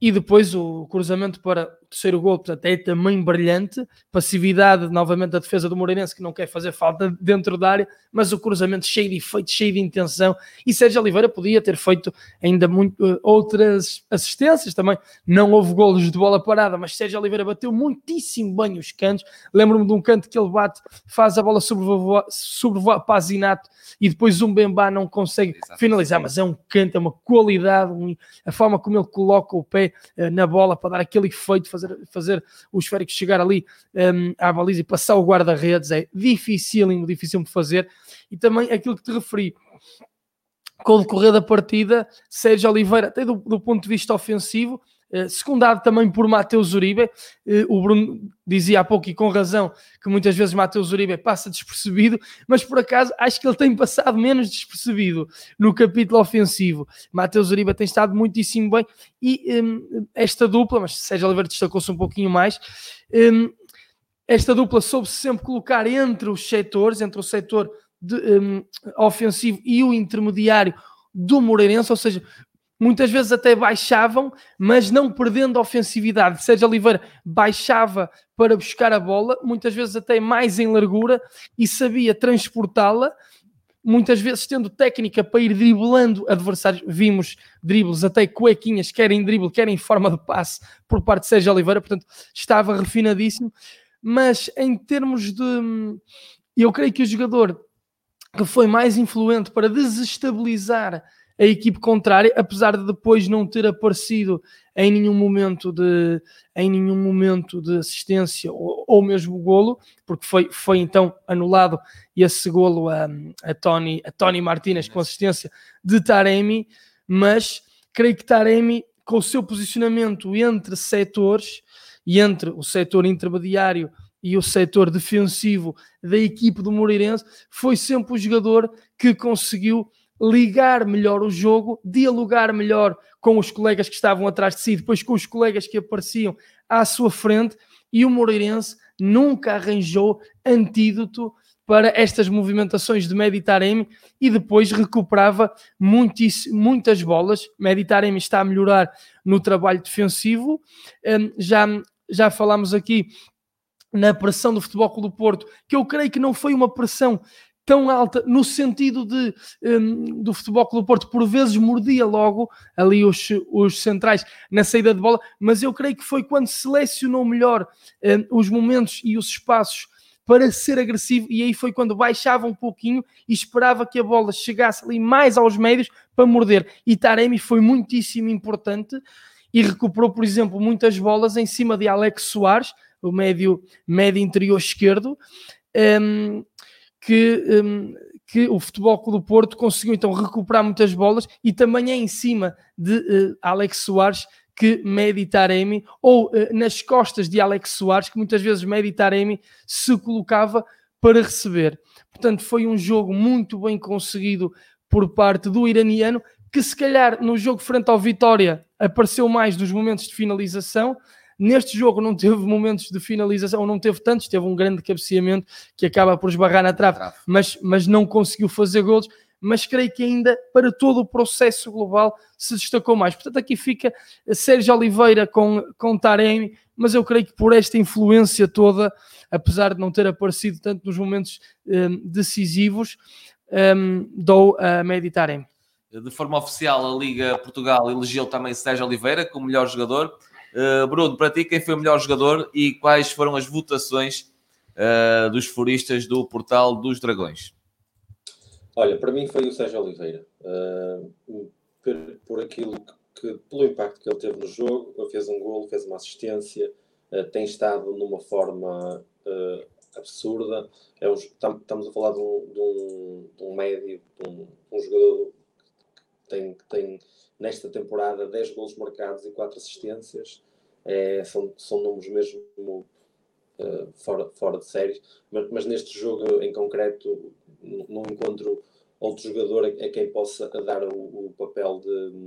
B: E depois o cruzamento para o terceiro gol, portanto, é também brilhante. Passividade, novamente, da defesa do Moreirense, que não quer fazer falta dentro da área, mas o cruzamento cheio de efeito, cheio de intenção. E Sérgio Oliveira podia ter feito ainda outras assistências também. Não houve golos de bola parada, mas Sérgio Oliveira bateu muitíssimo bem os cantos. Lembro-me de um canto que ele bate, faz a bola sobrevoar para Zinato e depois um Mbemba não consegue finalizar, mas é um canto, é uma qualidade, a forma como ele coloca o pé na bola para dar aquele efeito, fazer o esférico chegar ali à baliza e passar o guarda-redes, é difícil de fazer. E também aquilo que te referi, com o decorrer da partida, Sérgio Oliveira, até do ponto de vista ofensivo, secundado também por Mateus Uribe. O Bruno dizia há pouco, e com razão, que muitas vezes Mateus Uribe passa despercebido, mas por acaso acho que ele tem passado menos despercebido no capítulo ofensivo. Mateus Uribe tem estado muitíssimo bem, e esta dupla, mas Sérgio Oliveira destacou-se um pouquinho mais, esta dupla soube-se sempre colocar entre os setores, entre o setor ofensivo e o intermediário do Moreirense, ou seja, muitas vezes até baixavam, mas não perdendo a ofensividade. Sérgio Oliveira baixava para buscar a bola, muitas vezes até mais em largura, e sabia transportá-la, muitas vezes tendo técnica para ir driblando adversários. Vimos dribles até cuequinhas, quer em drible, quer em forma de passe, por parte de Sérgio Oliveira, portanto estava refinadíssimo. Mas em termos de... eu creio que o jogador que foi mais influente para desestabilizar a equipe contrária, apesar de depois não ter aparecido em nenhum momento de assistência ou mesmo golo, porque foi então anulado esse golo a Tony Martínez com assistência de Taremi, mas creio que Taremi, com o seu posicionamento entre setores e entre o setor intermediário e o setor defensivo da equipe do Moreirense, foi sempre o jogador que conseguiu ligar melhor o jogo, dialogar melhor com os colegas que estavam atrás de si, depois com os colegas que apareciam à sua frente, e o Moreirense nunca arranjou antídoto para estas movimentações de Mehdi Taremi, e depois recuperava muitas bolas. Mehdi Taremi está a melhorar no trabalho defensivo. Já falámos aqui na pressão do Futebol Clube do Porto, que eu creio que não foi uma pressão tão alta, no sentido do Futebol Clube do Porto, por vezes mordia logo ali os centrais na saída de bola, mas eu creio que foi quando selecionou melhor os momentos e os espaços para ser agressivo, e aí foi quando baixava um pouquinho e esperava que a bola chegasse ali mais aos médios para morder. E Taremi foi muitíssimo importante e recuperou, por exemplo, muitas bolas em cima de Alex Soares, o médio interior esquerdo, que o Futebol Clube do Porto conseguiu então recuperar muitas bolas, e também é em cima de Alex Soares que Mehdi Taremi, ou nas costas de Alex Soares, que muitas vezes Mehdi Taremi se colocava para receber. Portanto, foi um jogo muito bem conseguido por parte do iraniano, que se calhar no jogo frente ao Vitória apareceu mais dos momentos de finalização. Neste jogo não teve momentos de finalização, ou não teve tantos, teve um grande cabeceamento que acaba por esbarrar na trave, mas não conseguiu fazer golos. Mas creio que ainda para todo o processo global se destacou mais. Portanto, aqui fica Sérgio Oliveira com Taremi, mas eu creio que por esta influência toda, apesar de não ter aparecido tanto nos momentos decisivos, dou a Mehdi Taremi.
A: De forma oficial, a Liga Portugal elegeu também Sérgio Oliveira como melhor jogador. Bruno, para ti, quem foi o melhor jogador e quais foram as votações dos foristas do Portal dos Dragões?
C: Olha, para mim foi o Sérgio Oliveira. Por aquilo pelo impacto que ele teve no jogo, ele fez um golo, fez uma assistência, tem estado numa forma absurda. Estamos a falar de um médio, de um jogador que tem nesta temporada 10 golos marcados e 4 assistências. São números mesmo fora de série, mas neste jogo em concreto não encontro outro jogador a quem possa dar o papel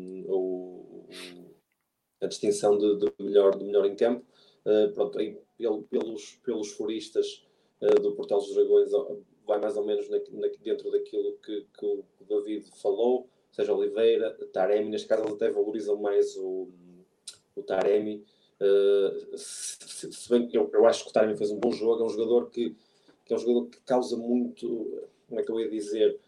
C: a distinção de melhor em campo. Pronto, aí, pelos foristas do Portal dos Dragões, vai mais ou menos dentro daquilo que o David falou. Sérgio Oliveira, Taremi, neste caso eles até valorizam mais o o Taremi. Se bem que eu acho que o Taremi fez um bom jogo, é um jogador que é um jogador que causa muito, como é que eu ia dizer,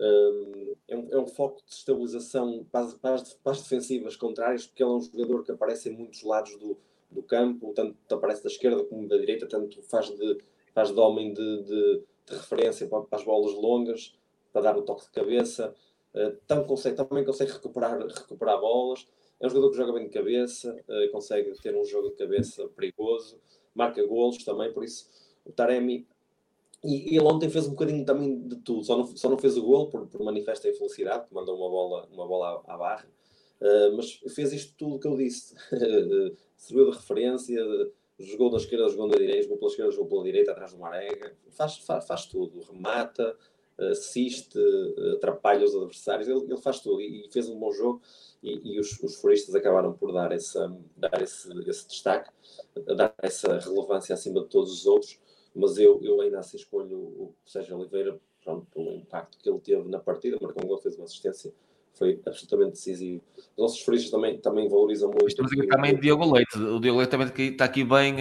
C: é um foco de estabilização para as defensivas contrárias, porque ele é um jogador que aparece em muitos lados do campo, tanto aparece da esquerda como da direita, tanto faz de homem de referência para as bolas longas, para dar o toque de cabeça, também consegue recuperar bolas. É um jogador que joga bem de cabeça, consegue ter um jogo de cabeça perigoso, marca golos também, por isso o Taremi. E ele ontem fez um bocadinho também de tudo, só não fez o golo por manifesta infelicidade, que mandou uma bola à barra, mas fez isto tudo que eu disse. Serviu de referência, jogou da esquerda, jogou da direita, jogou pela esquerda, jogou pela direita, atrás do Marega, faz tudo, remata, assiste, atrapalha os adversários, ele faz tudo e fez um bom jogo. E os foristas acabaram por dar esse destaque, dar essa relevância acima de todos os outros. Mas eu ainda assim escolho o Sérgio Oliveira, pronto, pelo impacto que ele teve na partida, marcou um gol, fez uma assistência, foi absolutamente decisivo. Os nossos foristas também valorizam muito.
A: Mas temos aqui também Diogo Leite. O Diogo Leite também está aqui bem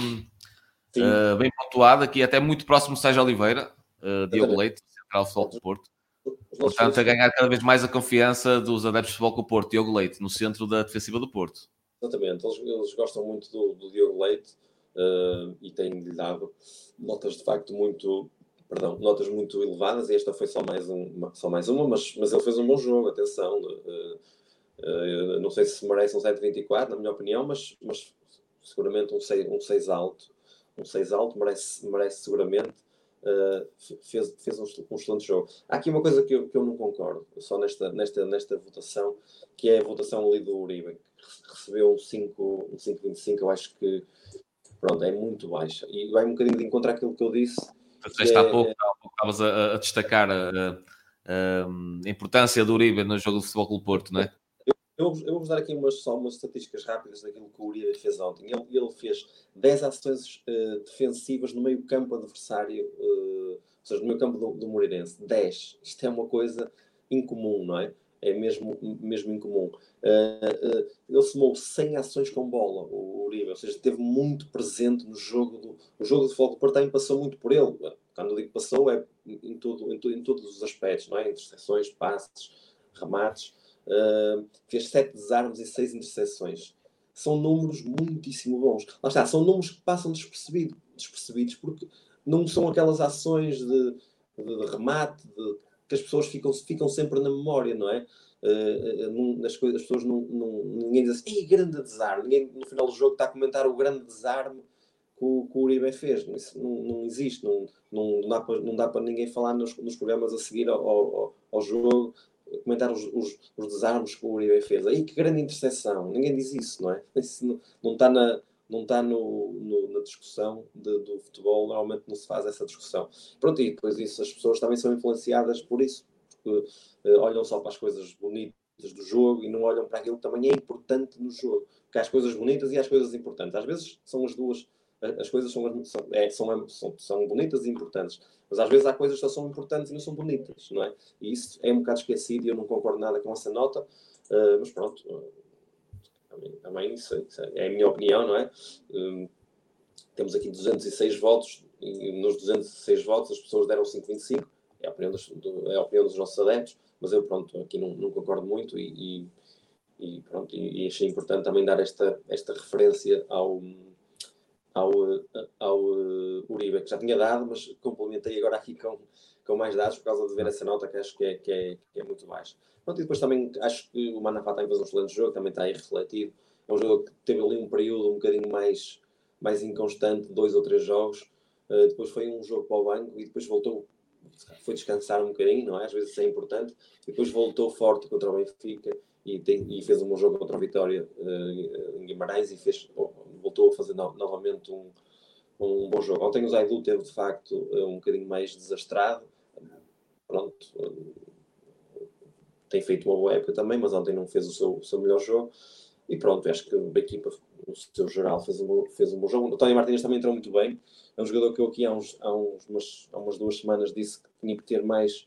A: pontuado, aqui até muito próximo de Sérgio Oliveira, Diogo Leite, Central Futebol do Porto. Portanto, a ganhar cada vez mais a confiança dos adeptos de futebol do Porto, Diogo Leite, no centro da defensiva do Porto.
C: Exatamente, eles gostam muito do Diogo Leite e têm-lhe dado notas de facto notas muito elevadas, e esta foi só mais uma, mas ele fez um bom jogo, atenção. Não sei se merece um 7,24, na minha opinião, mas seguramente um 6 alto. Um 6 alto merece seguramente. Fez um excelente jogo. Há aqui uma coisa que eu não concordo, só nesta votação, que é a votação ali do Uribe, que recebeu um 5,25, eu acho que pronto, é muito baixa. E vai um bocadinho de encontro àquilo que eu disse.
A: Há pouco estavas a destacar a importância do Uribe no jogo do Futebol Clube Porto, não é?
C: Eu vou-vos dar aqui só umas estatísticas rápidas daquilo que o Uribe fez ontem. Ele fez 10 ações defensivas no meio campo adversário, ou seja, no meio campo do Moreirense. 10. Isto é uma coisa incomum, não é? É mesmo incomum. Ele somou 100 ações com bola, o Uribe, ou seja, esteve muito presente no jogo. O jogo de futebol do Porto também passou muito por ele. Quando eu digo passou, é em todos os aspectos, não é? Interseções, passes, remates. Fez 7 desarmes e 6 interseções. São números muitíssimo bons. Lá está, são números que passam despercebidos porque não são aquelas ações de remate, que as pessoas ficam sempre na memória, não é? As pessoas ninguém diz assim, ei, grande desarme. Ninguém no final do jogo está a comentar o grande desarme que o Uribe fez. Isso não existe. Não dá para ninguém falar nos programas a seguir ao jogo, comentar os desarmes que o Uribe fez. Aí que grande interseção. Ninguém diz isso, não é? Isso não está na discussão do futebol, normalmente não se faz essa discussão. Pronto, e depois isso, as pessoas também são influenciadas por isso, porque olham só para as coisas bonitas do jogo e não olham para aquilo que também é importante no jogo. Porque há as coisas bonitas e há as coisas importantes. Às vezes são as duas, as coisas são bonitas e importantes, mas às vezes há coisas que só são importantes e não são bonitas, não é? E isso é um bocado esquecido e eu não concordo nada com essa nota, mas pronto... Também isso é a minha opinião, não é? Temos aqui 206 votos e nos 206 votos as pessoas deram 5,25, é a opinião dos nossos adeptos, mas eu pronto, aqui não concordo muito e achei importante também dar esta referência ao Uribe, que já tinha dado, mas complementei agora aqui com mais dados por causa de ver essa nota que acho que é muito baixa. Pronto, e depois também acho que o Manafá também fez um excelente jogo, também está aí refletido. É um jogo que teve ali um período um bocadinho mais inconstante, 2 ou 3 jogos. Depois foi um jogo para o banco e depois voltou, foi descansar um bocadinho, não é? Às vezes isso é importante. E depois voltou forte contra o Benfica e fez um bom jogo contra o Vitória em Guimarães e voltou a fazer novamente um bom jogo. Ontem o Zaidu teve de facto um bocadinho mais desastrado. Pronto, tem feito uma boa época também, mas ontem não fez o seu melhor jogo. E pronto, acho que a equipa, no seu geral, fez um bom jogo. O Tony Martínez também entrou muito bem. É um jogador que eu aqui há umas 2 semanas disse que tinha que ter mais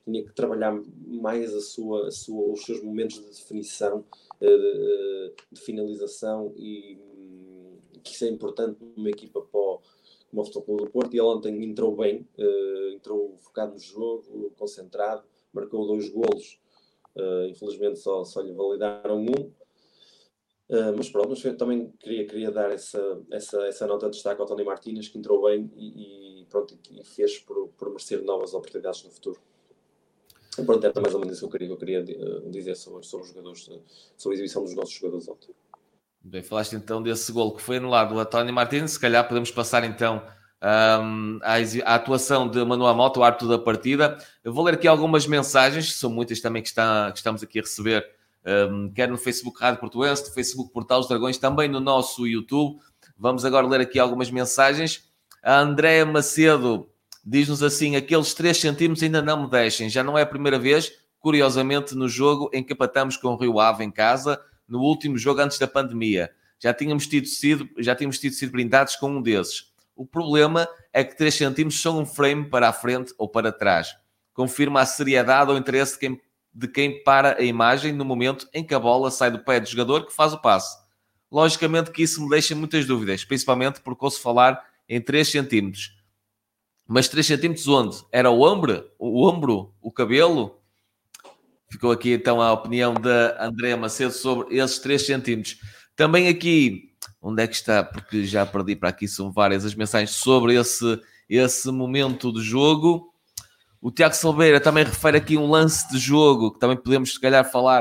C: tinha que trabalhar mais os seus momentos de definição, de finalização, e que isso é importante numa equipa como o Futebol Clube do Porto. E ele ontem entrou bem, entrou focado no jogo, concentrado, marcou 2 golos, infelizmente só lhe validaram 1. Mas pronto, mas também queria dar essa nota de destaque ao Tony Martínez, que entrou bem e fez por merecer novas oportunidades no futuro. E pronto, era mais ou menos isso que eu queria dizer sobre os jogadores, sobre a exibição dos nossos jogadores ontem.
A: Bem, falaste então desse gol que foi anulado a Tony Martínez. Se calhar podemos passar então à atuação de Manuel Mota, o árbitro da partida. Eu vou ler aqui algumas mensagens, são muitas também que estamos aqui a receber, quer no Facebook Rádio Portuense, no Facebook Portal dos Dragões, também no nosso YouTube. Vamos agora ler aqui algumas mensagens. A Andréa Macedo diz-nos assim: aqueles 3 centímetros ainda não me deixem. Já não é a primeira vez, curiosamente, no jogo em que empatamos com o Rio Ave em casa, no último jogo antes da pandemia. Já tínhamos tido sido brindados com um desses. O problema é que 3 centímetros são um frame para a frente ou para trás. Confirma a seriedade ou interesse de quem para a imagem no momento em que a bola sai do pé do jogador que faz o passe. Logicamente que isso me deixa muitas dúvidas, principalmente porque ouço falar em 3 centímetros. Mas 3 centímetros onde? Era o ombro, o cabelo? Ficou aqui então a opinião da Andréa Macedo sobre esses 3 centímetros. Também aqui, onde é que está? Porque já perdi para aqui, são várias as mensagens sobre esse momento de jogo. O Tiago Silveira também refere aqui um lance de jogo, que também podemos se calhar falar.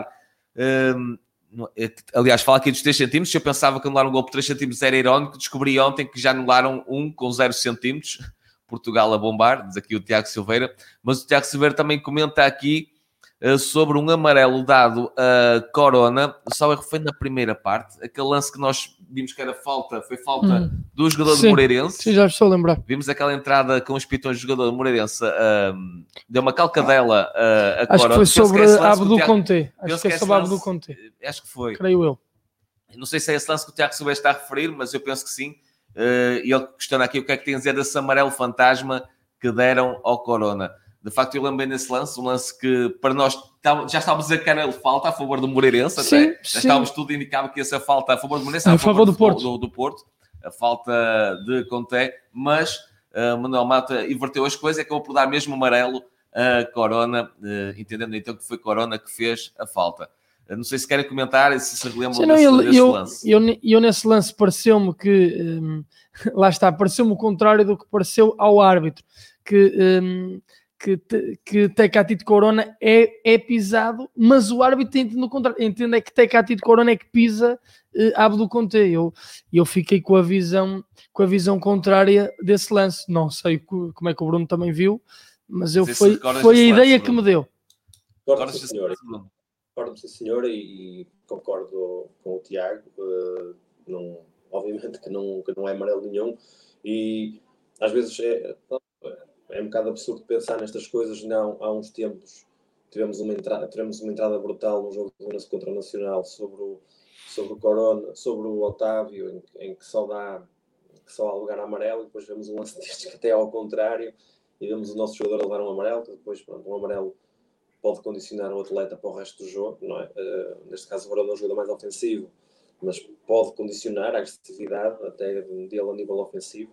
A: Aliás, fala aqui dos 3 centímetros. Eu pensava que anular um gol por 3 centímetros era irónico. Descobri ontem que já anularam um com 0 centímetros. Portugal a bombar, diz aqui o Tiago Silveira. Mas o Tiago Silveira também comenta aqui sobre um amarelo dado a Corona. Só foi na primeira parte. Aquele lance que nós vimos que era falta, foi falta do jogador do Moreirense.
B: Sim, já estou a lembrar.
A: Vimos aquela entrada com os pitões do jogador do Moreirense. Deu uma calcadela a Corona.
B: Acho que foi sobre Abdul Conte. Acho que é sobre Abdul Conte.
A: Acho que foi.
B: Creio eu.
A: Não sei se é esse lance que o Tiago Silveira está a referir, mas eu penso que sim. E ele questiona aqui o que é que tem a dizer desse amarelo fantasma que deram ao Corona. De facto, eu lembro bem desse lance, um lance que para nós já estávamos a dizer que era falta a favor do Moreirense,
B: sim,
A: até. Já estávamos tudo indicava que ia ser falta a favor do Moreirense,
B: a favor do Porto.
A: Do Porto, a falta de Conté, mas Manuel Mota inverteu as coisas, acabou por dar mesmo amarelo a Corona, entendendo então que foi Corona que fez a falta. Não sei se querem comentar, se relembram desse lance.
B: Eu nesse lance pareceu-me que, lá está, pareceu-me o contrário do que pareceu ao árbitro, que Tecatito Corona é pisado, mas o árbitro entende é que Tecatito Corona é que pisa Abdul Conte. Eu fiquei com a visão contrária desse lance. Não sei como é que o Bruno também viu, mas foi a ideia que me deu.
C: Concordo, sim, senhor, e concordo com o Tiago. Obviamente que não é amarelo nenhum, e às vezes é um bocado absurdo pensar nestas coisas. Não, há uns tempos tivemos uma entrada brutal no jogo do Benfica contra o Nacional sobre o Corona, sobre o Otávio, em que só há lugar amarelo, e depois vemos um lance destes que até é ao contrário, e vemos o nosso jogador a levar um amarelo, que depois, pronto, um amarelo pode condicionar o atleta para o resto do jogo, não é? Neste caso o Verão é um jogador mais ofensivo, mas pode condicionar a agressividade até dele a nível ofensivo.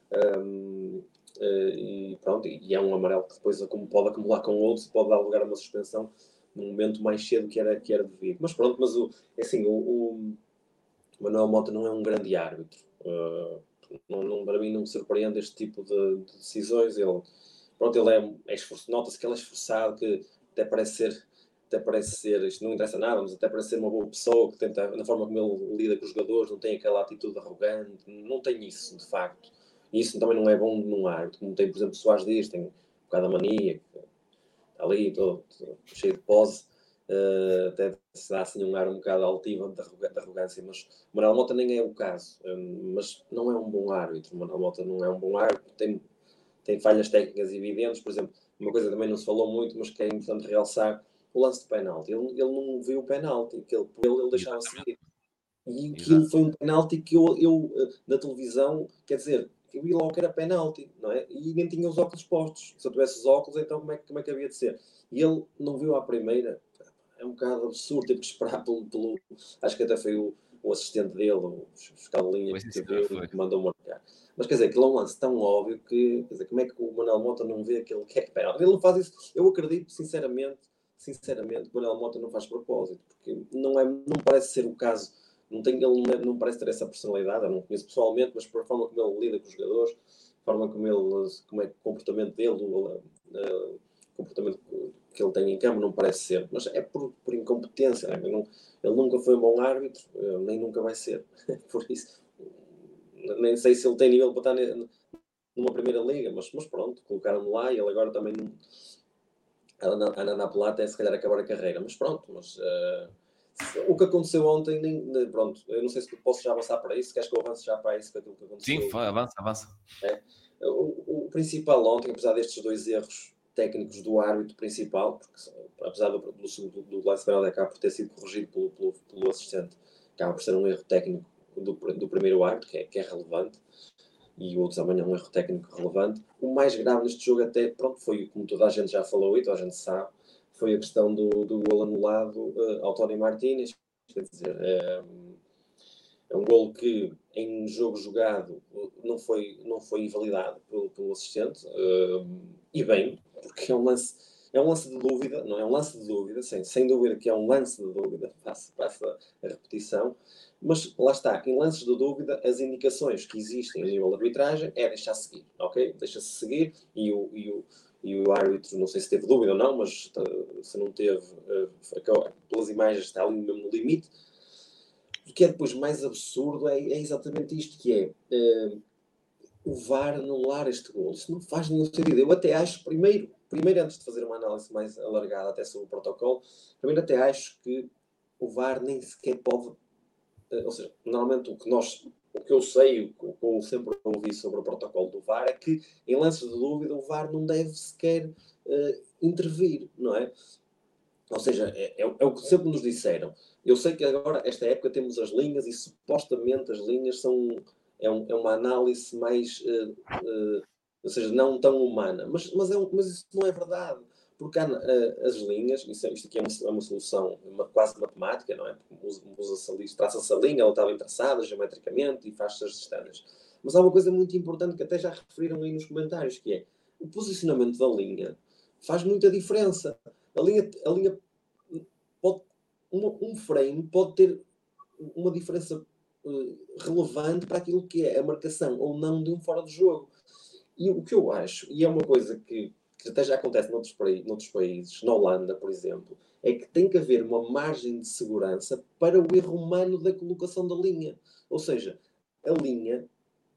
C: E pronto, e é um amarelo que depois pode acumular com outros e pode dar lugar a uma suspensão num momento mais cedo que era devido. Mas pronto, o Manuel Mota não é um grande árbitro. Para mim não me surpreende este tipo de decisões. Ele é esforçado, nota-se que ele é esforçado, que até parece ser, isto não interessa nada, mas até parece ser uma boa pessoa, que tenta, na forma como ele lida com os jogadores, não tem aquela atitude arrogante, não tem isso, de facto. E isso também não é bom num árbitro, como tem, por exemplo, Soares Dias, tem um bocado a mania, está ali, todo cheio de pose, até se dá assim um ar um bocado altivo de arrogância, mas o Manuel Mota nem é o caso, mas não é um bom árbitro. O Manuel Mota não é um bom árbitro, tem falhas técnicas evidentes. Por exemplo, uma coisa que também não se falou muito, mas que é importante realçar, o lance de penalti. Ele não viu o penalti, que ele deixava seguir. E aquilo foi um penalti que eu na televisão, quer dizer, que eu vi logo que era penalti, não é? E nem tinha os óculos postos. Se eu tivesse os óculos, então como é que havia de ser? E ele não viu à primeira. É um bocado absurdo, teve que esperar pelo acho que até foi o assistente dele, o fiscal de linha, que viu e que mandou marcar. Mas quer dizer, aquilo é um lance tão óbvio que, quer dizer, como é que o Manuel Mota não vê aquilo que é penalti? Ele não faz isso. Eu acredito, sinceramente, que o Manuel Mota não faz propósito, porque não parece ser o caso. Ele não parece ter essa personalidade. Eu não conheço pessoalmente, mas por a forma como ele lida com os jogadores, a forma como é o comportamento dele, o comportamento que ele tem em campo, não parece ser. Mas é por incompetência. Né? Ele nunca foi um bom árbitro, nem nunca vai ser. Por isso, nem sei se ele tem nível para estar numa primeira liga, mas pronto, colocaram-no lá e ele agora também anda na pelada até se calhar acabar a carreira. Mas pronto, o que aconteceu ontem, pronto, eu não sei se posso já avançar para isso, queres que eu avance já para isso, para aquilo que aconteceu?
A: Sim, avança.
C: O principal ontem, apesar destes 2 erros técnicos do árbitro principal, porque apesar do lance penal acaba por ter sido corrigido pelo assistente, acaba por ser um erro técnico do primeiro árbitro, que é relevante, e o outro também é um erro técnico relevante. O mais grave neste jogo até, pronto, foi, como toda a gente já falou e toda a gente sabe, foi a questão do gol anulado ao Tony Martínez. Quer dizer, é um gol que em jogo jogado não foi invalidado pelo assistente, e bem, porque é um lance de dúvida, não é um lance de dúvida, sem dúvida que é um lance de dúvida, passa a repetição, mas lá está, em lances de dúvida, as indicações que existem a nível de arbitragem é deixar seguir, ok? Deixa-se seguir e o árbitro, não sei se teve dúvida ou não, mas se não teve, pelas imagens está ali mesmo no limite. O que é depois mais absurdo é exatamente isto, que é o VAR anular este gol. Isso não faz nenhum sentido. Eu até acho, primeiro antes de fazer uma análise mais alargada até sobre o protocolo, primeiro até acho que o VAR nem sequer pode... ou seja, normalmente o que eu sei, o que eu sempre ouvi sobre o protocolo do VAR é que em lances de dúvida o VAR não deve sequer intervir, não é? Ou seja, é o que sempre nos disseram. Eu sei que agora, esta época, temos as linhas e supostamente as linhas são... É uma análise mais... ou seja, não tão humana. Mas isso não é verdade. Porque há as linhas, isto aqui é uma solução quase matemática, não é? Porque traça-se a linha, ela estava traçada geometricamente e faz-se as distâncias. Mas há uma coisa muito importante que até já referiram aí nos comentários, que é o posicionamento da linha faz muita diferença. A linha pode, um frame pode ter uma diferença relevante para aquilo que é a marcação ou não de um fora de jogo. E o que eu acho, e é uma coisa que até já acontece noutros países, na Holanda, por exemplo, é que tem que haver uma margem de segurança para o erro humano da colocação da linha. Ou seja, a linha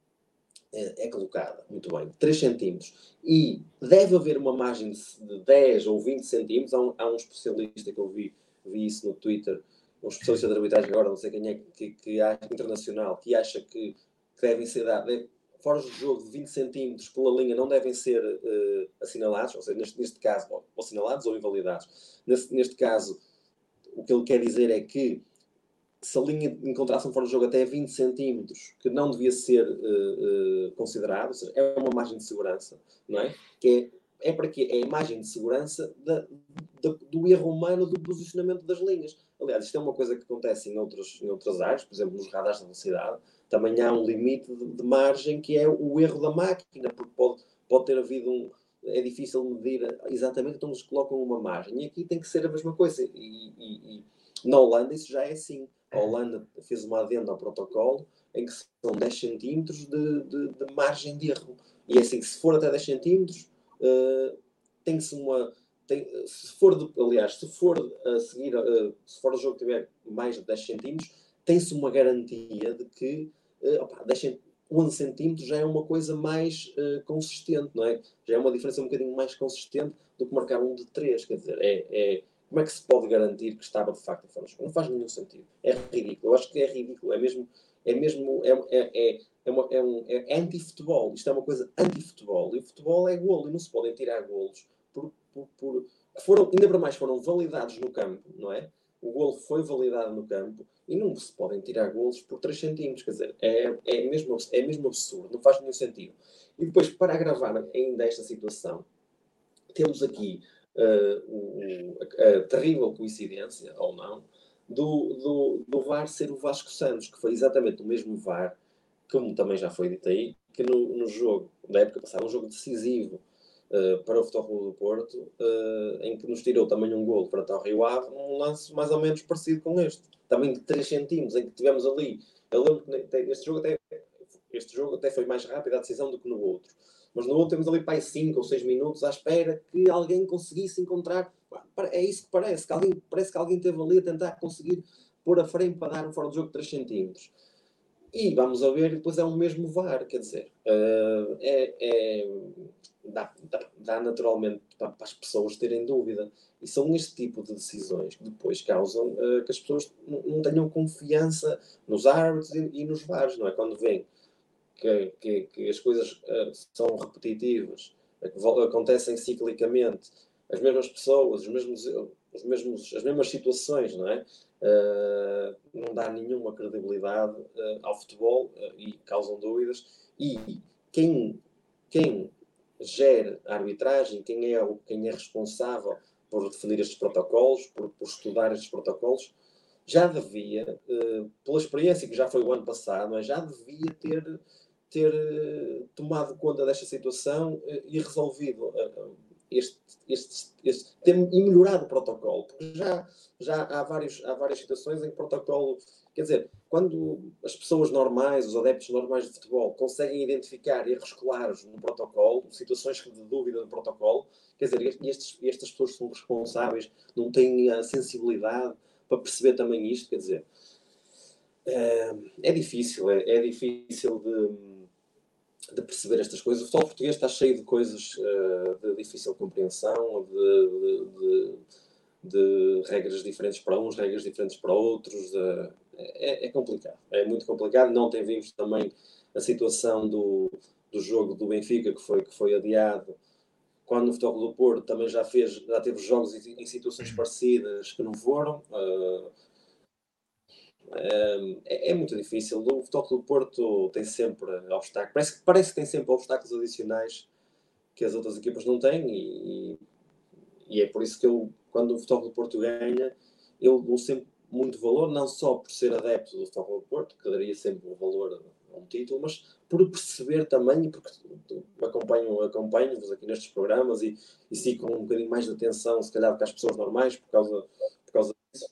C: é colocada, muito bem, 3 centímetros, e deve haver uma margem de 10 ou 20 centímetros. Há um especialista que eu vi isso no Twitter, um especialista de arbitragem, agora não sei quem é, que internacional, que acha que devem ser dados, fora de jogo de 20 centímetros pela linha não devem ser assinalados, ou seja, neste caso, ou assinalados ou invalidados. Neste caso, o que ele quer dizer é que se a linha encontrasse um fora de jogo até 20 centímetros, que não devia ser considerado, ou seja, é uma margem de segurança, não é? Que é para quê? É a margem de segurança do erro humano do posicionamento das linhas. Aliás, isto é uma coisa que acontece em outras áreas, por exemplo, nos radares de velocidade, também há um limite de margem que é o erro da máquina, porque pode ter havido é difícil medir exatamente, então eles colocam uma margem. E aqui tem que ser a mesma coisa. E na Holanda isso já é assim. A Holanda fez uma adenda ao protocolo em que são 10 centímetros de margem de erro. E é assim que se for até 10 centímetros, tem-se uma... se for a seguir, se for o jogo que tiver mais de 10 centímetros, tem-se uma garantia de que 11 centímetros já é uma coisa mais consistente, não é? Já é uma diferença um bocadinho mais consistente do que marcar um de 3. Quer dizer, como é que se pode garantir que estava de facto fora de jogo? Não faz nenhum sentido. É ridículo. Eu acho que é ridículo. É anti-futebol. Isto é uma coisa anti-futebol. E o futebol é golo. E não se podem tirar golos ainda para mais foram validados no campo, não é? o golo foi validado no campo e não se podem tirar golos por 3 centímetros. Quer dizer, é mesmo absurdo, não faz nenhum sentido. E depois, para agravar ainda esta situação, temos aqui a terrível coincidência, ou não, do VAR ser o Vasco Santos, que foi exatamente o mesmo VAR, como também já foi dito aí, que no jogo da época passada, um jogo decisivo para o Futebol Clube do Porto, em que nos tirou também um golo para o Rio Ave, um lance mais ou menos parecido com este, também de 3 centímetros, em que tivemos ali, eu lembro que este jogo até foi mais rápido a decisão do que no outro, mas no outro temos ali para 5 ou 6 minutos à espera que alguém conseguisse encontrar, é isso que parece que alguém esteve ali a tentar conseguir pôr a frame para dar um fora de jogo de 3 centímetros. E vamos a ver, depois é o mesmo VAR, quer dizer, dá naturalmente para as pessoas terem dúvida. E são este tipo de decisões que depois causam que as pessoas não tenham confiança nos árbitros e nos VARs, não é? Quando vêm que as coisas são repetitivas, que acontecem ciclicamente, as mesmas pessoas, as mesmas situações, não é? Não dá nenhuma credibilidade ao futebol e causam dúvidas. E quem gera a arbitragem, quem é responsável por definir estes protocolos, por estudar estes protocolos, já devia, pela experiência que já foi o ano passado, mas já devia ter tomado conta desta situação e resolvido e melhorado o protocolo, porque já há várias situações em que o protocolo, quer dizer, quando as pessoas normais, os adeptos normais de futebol, conseguem identificar erros claros no protocolo, situações de dúvida do protocolo, quer dizer, estas pessoas são responsáveis, não têm a sensibilidade para perceber também isto, quer dizer, é difícil de perceber estas coisas. O futebol português está cheio de coisas de difícil compreensão, de regras diferentes para uns, regras diferentes para outros. É complicado, é muito complicado. Não vimos também a situação do jogo do Benfica que foi adiado, quando o Futebol do Porto também já teve jogos em situações parecidas que não foram. É muito difícil. O Futebol do Porto tem sempre obstáculos. Parece que tem sempre obstáculos adicionais que as outras equipas não têm e é por isso que quando o Futebol do Porto ganha, eu dou sempre muito valor, não só por ser adepto do Futebol do Porto, que daria sempre um valor a um título, mas por perceber também, porque acompanho-vos aqui nestes programas e sigo com um bocadinho mais de atenção, se calhar, do que as pessoas normais, por causa disso.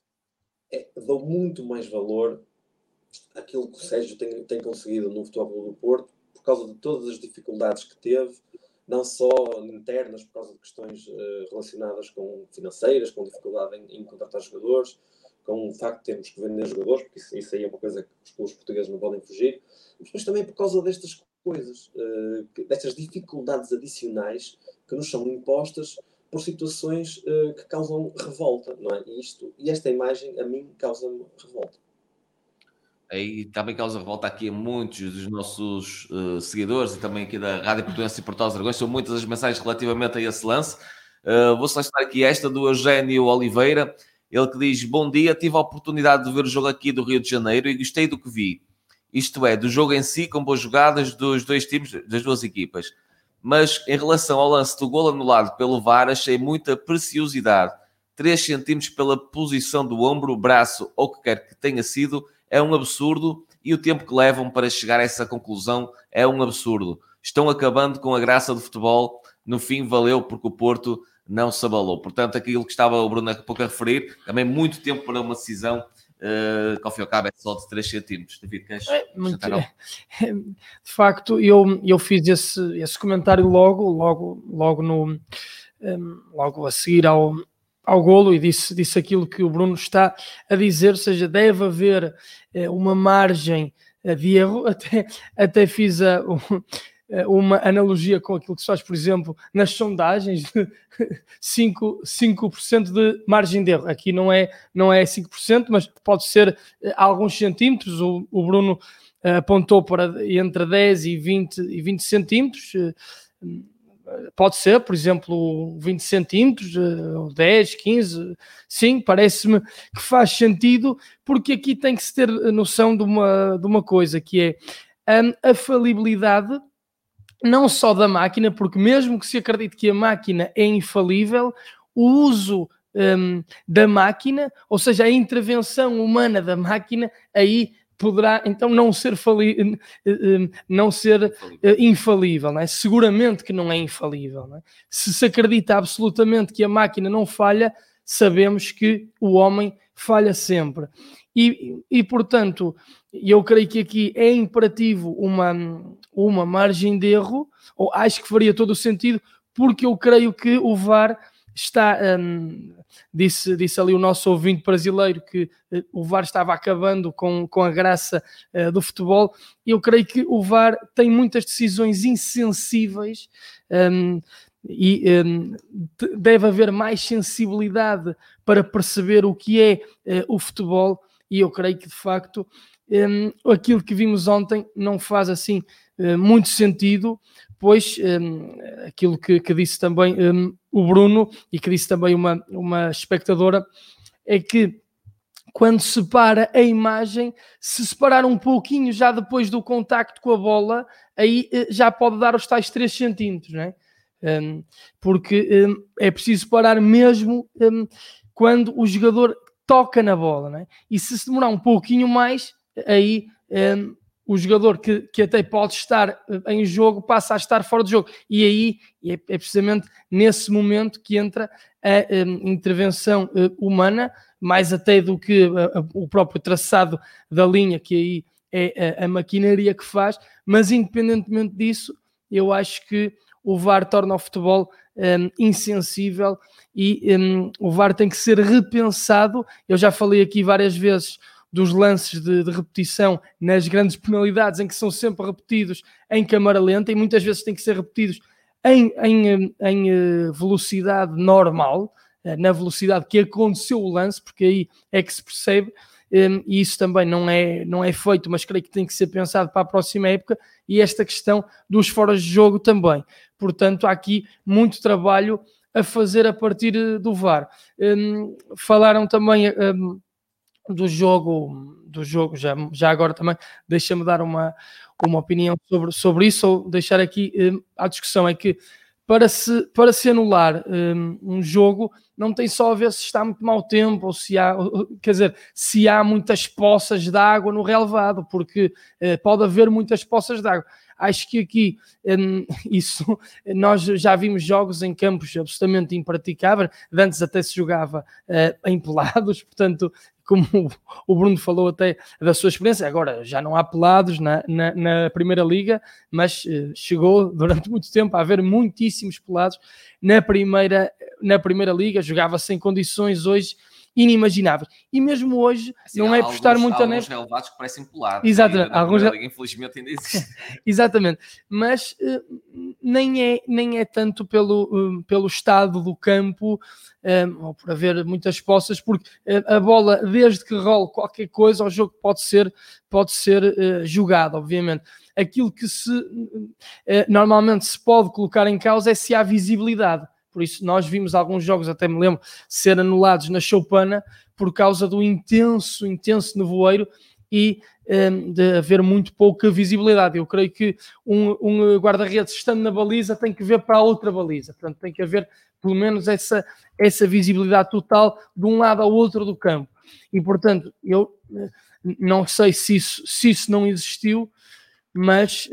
C: Dou muito mais valor àquilo que o Sérgio tem conseguido no Futebol do Porto, por causa de todas as dificuldades que teve, não só internas, por causa de questões relacionadas com financeiras, com dificuldade em contratar jogadores, com o facto de termos que vender jogadores, porque isso aí é uma coisa que os clubes portugueses não podem fugir, mas depois também por causa destas coisas, destas dificuldades adicionais que nos são impostas por situações que causam revolta, não é? E esta imagem, a mim, causa-me revolta.
A: E também causa revolta aqui a muitos dos nossos seguidores e também aqui da Rádio Portuense e Portal dos Dragões. São muitas as mensagens relativamente a esse lance. Vou selecionar aqui esta do Eugénio Oliveira. Ele que diz: bom dia, tive a oportunidade de ver o jogo aqui do Rio de Janeiro e gostei do que vi. Isto é, do jogo em si, com boas jogadas dos dois times, das duas equipas. Mas em relação ao lance do golo anulado pelo VAR, achei muita preciosidade. 3 centímetros pela posição do ombro, braço ou o que quer que tenha sido, é um absurdo, e o tempo que levam para chegar a essa conclusão é um absurdo. Estão acabando com a graça do futebol. No fim, valeu porque o Porto não se abalou. Portanto, aquilo que estava o Bruno há pouco a referir, também muito tempo para uma decisão que ao fim e ao cabo é só de 3 centímetros. David, queres acrescentar algo?
B: De facto, eu fiz esse comentário logo a seguir ao golo e disse aquilo que o Bruno está a dizer, ou seja, deve haver uma margem de erro. Até fiz uma analogia com aquilo que se faz, por exemplo, nas sondagens, 5% de margem de erro. Aqui não é 5%, mas pode ser alguns centímetros. O Bruno apontou para entre 10 e 20 centímetros. pode ser, por exemplo, 20 centímetros, 10, 15, sim, parece-me que faz sentido, porque aqui tem que se ter noção de uma coisa, que é a falibilidade, não só da máquina, porque mesmo que se acredite que a máquina é infalível, o uso da máquina, ou seja, a intervenção humana da máquina, aí poderá então não ser infalível, não é? Seguramente que não é infalível, não é? Se acredita absolutamente que a máquina não falha, sabemos que o homem falha sempre. E portanto, eu creio que aqui é imperativo uma margem de erro, ou acho que faria todo o sentido, porque eu creio que o VAR está, disse ali o nosso ouvinte brasileiro que o VAR estava acabando com a graça do futebol. Eu creio que o VAR tem muitas decisões insensíveis e deve haver mais sensibilidade para perceber o que é o futebol, e eu creio que de facto aquilo que vimos ontem não faz assim muito sentido, pois aquilo que disse também o Bruno, e que disse também uma espectadora, é que quando separa a imagem, se separar um pouquinho já depois do contacto com a bola, aí já pode dar os tais 3 centímetros, não é? Porque é preciso parar mesmo quando o jogador toca na bola, não é? E se demorar um pouquinho mais, aí o jogador que até pode estar em jogo passa a estar fora de jogo, e aí é precisamente nesse momento que entra a intervenção humana, mais até do que o próprio traçado da linha, que aí é a maquinaria que faz. Mas independentemente disso, eu acho que o VAR torna o futebol insensível, e o VAR tem que ser repensado. Eu já falei aqui várias vezes dos lances de repetição nas grandes penalidades, em que são sempre repetidos em câmara lenta, e muitas vezes têm que ser repetidos em velocidade normal, na velocidade que aconteceu o lance, porque aí é que se percebe, e isso também não é feito, mas creio que tem que ser pensado para a próxima época, e esta questão dos foras de jogo também. Portanto, há aqui muito trabalho a fazer a partir do VAR. Falaram também do jogo já agora também, deixa-me dar uma opinião sobre isso, ou deixar aqui à discussão, é que para se anular um jogo, não tem só a ver se está muito mau tempo, ou se há, quer dizer, se há muitas poças de água no relevado, porque pode haver muitas poças de água. Acho que aqui isso, nós já vimos jogos em campos absolutamente impraticáveis, antes até se jogava em pelados, portanto, como o Bruno falou até da sua experiência, agora já não há pelados na Primeira Liga, mas chegou durante muito tempo a haver muitíssimos pelados na Primeira Liga, jogava-se em condições hoje inimagináveis. E mesmo hoje
A: assim,
B: não é apostar muito a
A: alguns relevados que parecem pelados.
B: Exatamente.
A: Na Primeira Liga, infelizmente, ainda existe.
B: Exatamente. Mas nem é tanto pelo estado do campo, ou por haver muitas poças, porque a bola, desde que role qualquer coisa, o jogo pode ser jogado, obviamente. Aquilo que normalmente se pode colocar em causa é se há visibilidade. Por isso, nós vimos alguns jogos, até me lembro, ser anulados na Choupana por causa do intenso nevoeiro e de haver muito pouca visibilidade. Eu creio que um guarda-redes estando na baliza tem que ver para a outra baliza. Portanto, tem que haver pelo menos essa visibilidade total de um lado ao outro do campo. E, portanto, eu não sei se isso não existiu, mas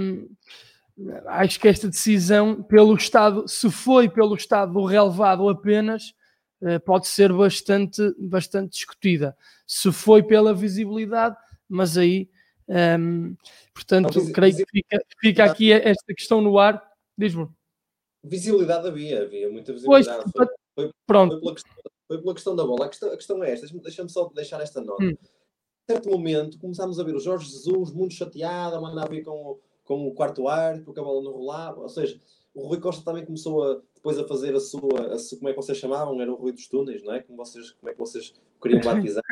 B: acho que esta decisão, se foi pelo estado do relevado apenas, pode ser bastante discutida. Se foi pela visibilidade, mas aí, portanto, creio que fica aqui esta questão no ar. Diz-me.
C: Visibilidade havia muita visibilidade.
B: Pois, pronto.
C: Foi pela questão da bola. A questão é esta, deixa-me só deixar esta nota. Em certo momento começámos a ver o Jorge Jesus muito chateado, a mandar vir com o quarto árbitro, porque a bola não rolava. Ou seja, o Rui Costa também começou depois a fazer a sua, como é que vocês chamavam? Era o Rui dos Túneis, não é? Como é que vocês queriam batizar?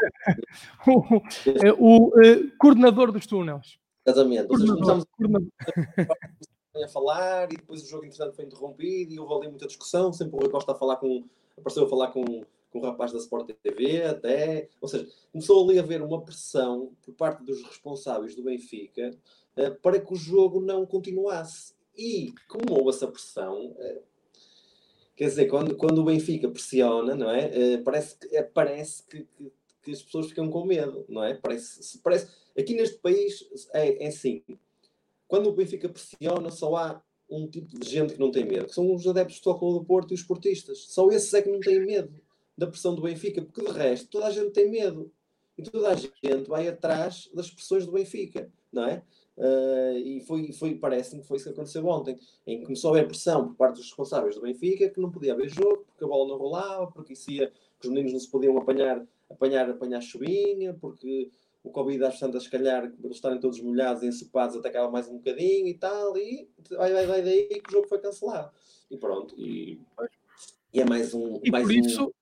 B: o coordenador dos túneis.
C: Exatamente. Ou seja, começámos a falar e depois o jogo, entretanto, foi interrompido e houve ali muita discussão. Sempre o Rui Costa apareceu a falar com o rapaz da Sport TV até. Ou seja, começou ali a haver uma pressão por parte dos responsáveis do Benfica para que o jogo não continuasse. E como houve essa pressão... Quer dizer, quando o Benfica pressiona, não é? Parece que as pessoas ficam com medo, não é? Parece, aqui neste país é assim. Quando o Benfica pressiona, só há um tipo de gente que não tem medo, que são os adeptos do Futebol Clube do Porto e os portistas. Só esses é que não têm medo da pressão do Benfica, porque de resto toda a gente tem medo. E toda a gente vai atrás das pressões do Benfica, não é? E parece-me que foi isso que aconteceu ontem, em que começou a haver pressão por parte dos responsáveis do Benfica, que não podia haver jogo, porque a bola não rolava, porque que os meninos não se podiam apanhar chuvinha, porque o Covid às tantas, se calhar, eles estarem todos molhados e ensopados, atacava mais um bocadinho e tal, e vai daí que o jogo foi cancelado. E pronto, e é mais um...
B: E por isso...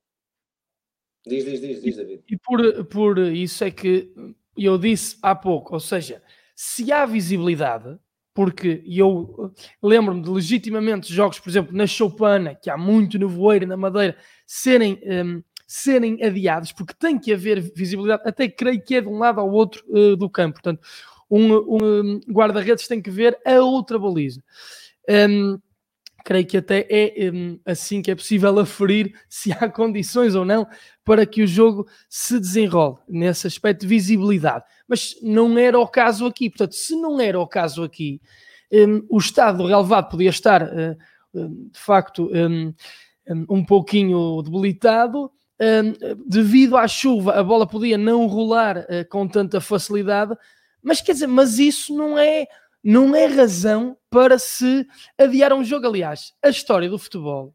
C: Diz, David.
B: E por isso é que eu disse há pouco, ou seja, se há visibilidade, porque eu lembro-me de legitimamente jogos, por exemplo, na Choupana, que há muito nevoeiro na Madeira, serem adiados, porque tem que haver visibilidade, até creio que é de um lado ao outro do campo. Portanto, um guarda-redes tem que ver a outra baliza. Creio que até é assim que é possível aferir se há condições ou não para que o jogo se desenrole, nesse aspecto de visibilidade. Mas não era o caso aqui. Portanto, se não era o caso aqui, o estado do relevado podia estar, de facto, um pouquinho debilitado. Devido à chuva, a bola podia não rolar com tanta facilidade. Mas, quer dizer, isso não é razão para se adiar um jogo. Aliás, a história do futebol,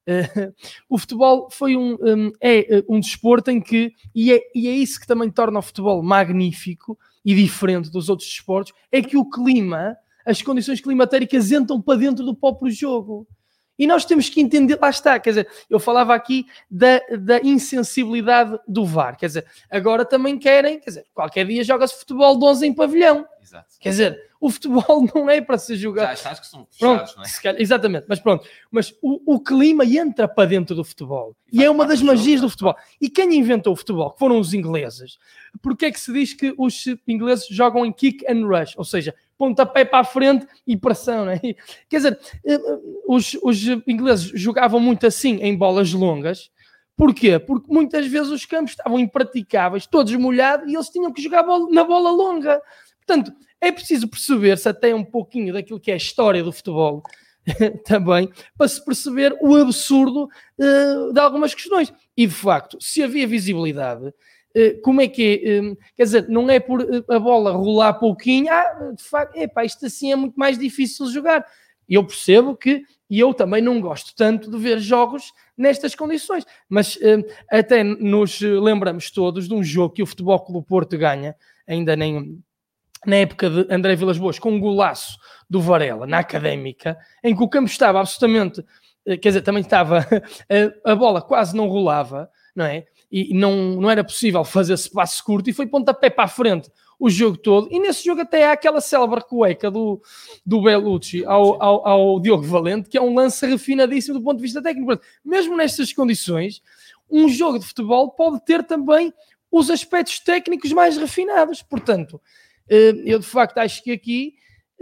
B: o futebol foi um desporto em que, e é isso que também torna o futebol magnífico e diferente dos outros desportos, é que o clima, as condições climatéricas entram para dentro do próprio jogo. E nós temos que entender, lá está, quer dizer, eu falava aqui da insensibilidade do VAR, quer dizer, agora também querem, quer dizer, qualquer dia joga-se futebol de 11 em pavilhão.
A: Exato.
B: Quer dizer, o futebol não é para se jogar...
A: Já estás que são fechados, não é?
B: Calhar, exatamente, mas pronto. Mas o clima entra para dentro do futebol. E é uma das magias do futebol. E quem inventou o futebol, que foram os ingleses, porque é que se diz que os ingleses jogam em kick and rush? Ou seja, pontapé para a frente e pressão, não é? Quer dizer, os ingleses jogavam muito assim, em bolas longas. Porquê? Porque muitas vezes os campos estavam impraticáveis, todos molhados, e eles tinham que jogar na bola longa. Portanto, é preciso perceber-se até um pouquinho daquilo que é a história do futebol também, para se perceber o absurdo de algumas questões. E, de facto, se havia visibilidade, como é que é? Quer dizer, não é por a bola rolar pouquinho, de facto, isto assim é muito mais difícil de jogar. Eu percebo que, e eu também não gosto tanto de ver jogos nestas condições, mas até nos lembramos todos de um jogo que o Futebol Clube do Porto ganha, ainda nem... na época de André Vilas-Boas, com um golaço do Varela, na Académica, em que o campo estava absolutamente... Quer dizer, também estava... a bola quase não rolava, não é? E não era possível fazer esse passo curto, e foi pontapé para a frente o jogo todo. E nesse jogo até há aquela célebre cueca do Bellucci ao Diogo Valente, que é um lance refinadíssimo do ponto de vista técnico. Mesmo nestas condições, um jogo de futebol pode ter também os aspectos técnicos mais refinados. Portanto... eu de facto acho que aqui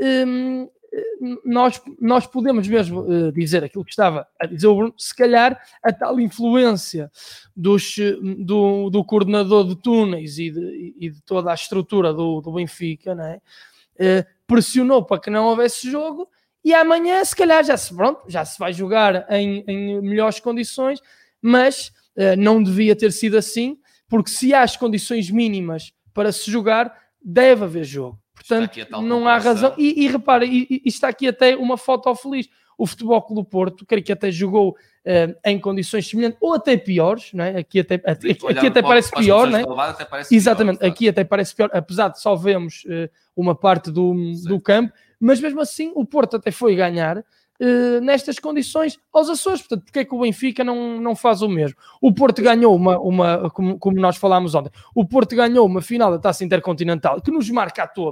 B: nós podemos mesmo dizer aquilo que estava a dizer o Bruno, se calhar a tal influência do coordenador de túneis e de toda a estrutura do Benfica, não é? Pressionou para que não houvesse jogo, e amanhã se calhar já se vai jogar em melhores condições, mas não devia ter sido assim, porque se há as condições mínimas para se jogar, deve haver jogo. Portanto, não há razão. E repara, e está aqui até uma foto feliz. O Futebol Clube do Porto, creio que até jogou em condições semelhantes, ou até piores, não é? Aqui até parece pior, não é? Exatamente, pior, aqui até parece pior, apesar de só vemos uma parte do campo, mas mesmo assim o Porto até foi ganhar nestas condições aos Açores. Portanto, porque é que o Benfica não faz o mesmo? O Porto ganhou como nós falámos ontem, o Porto ganhou uma final da Taça Intercontinental que nos marca a todos,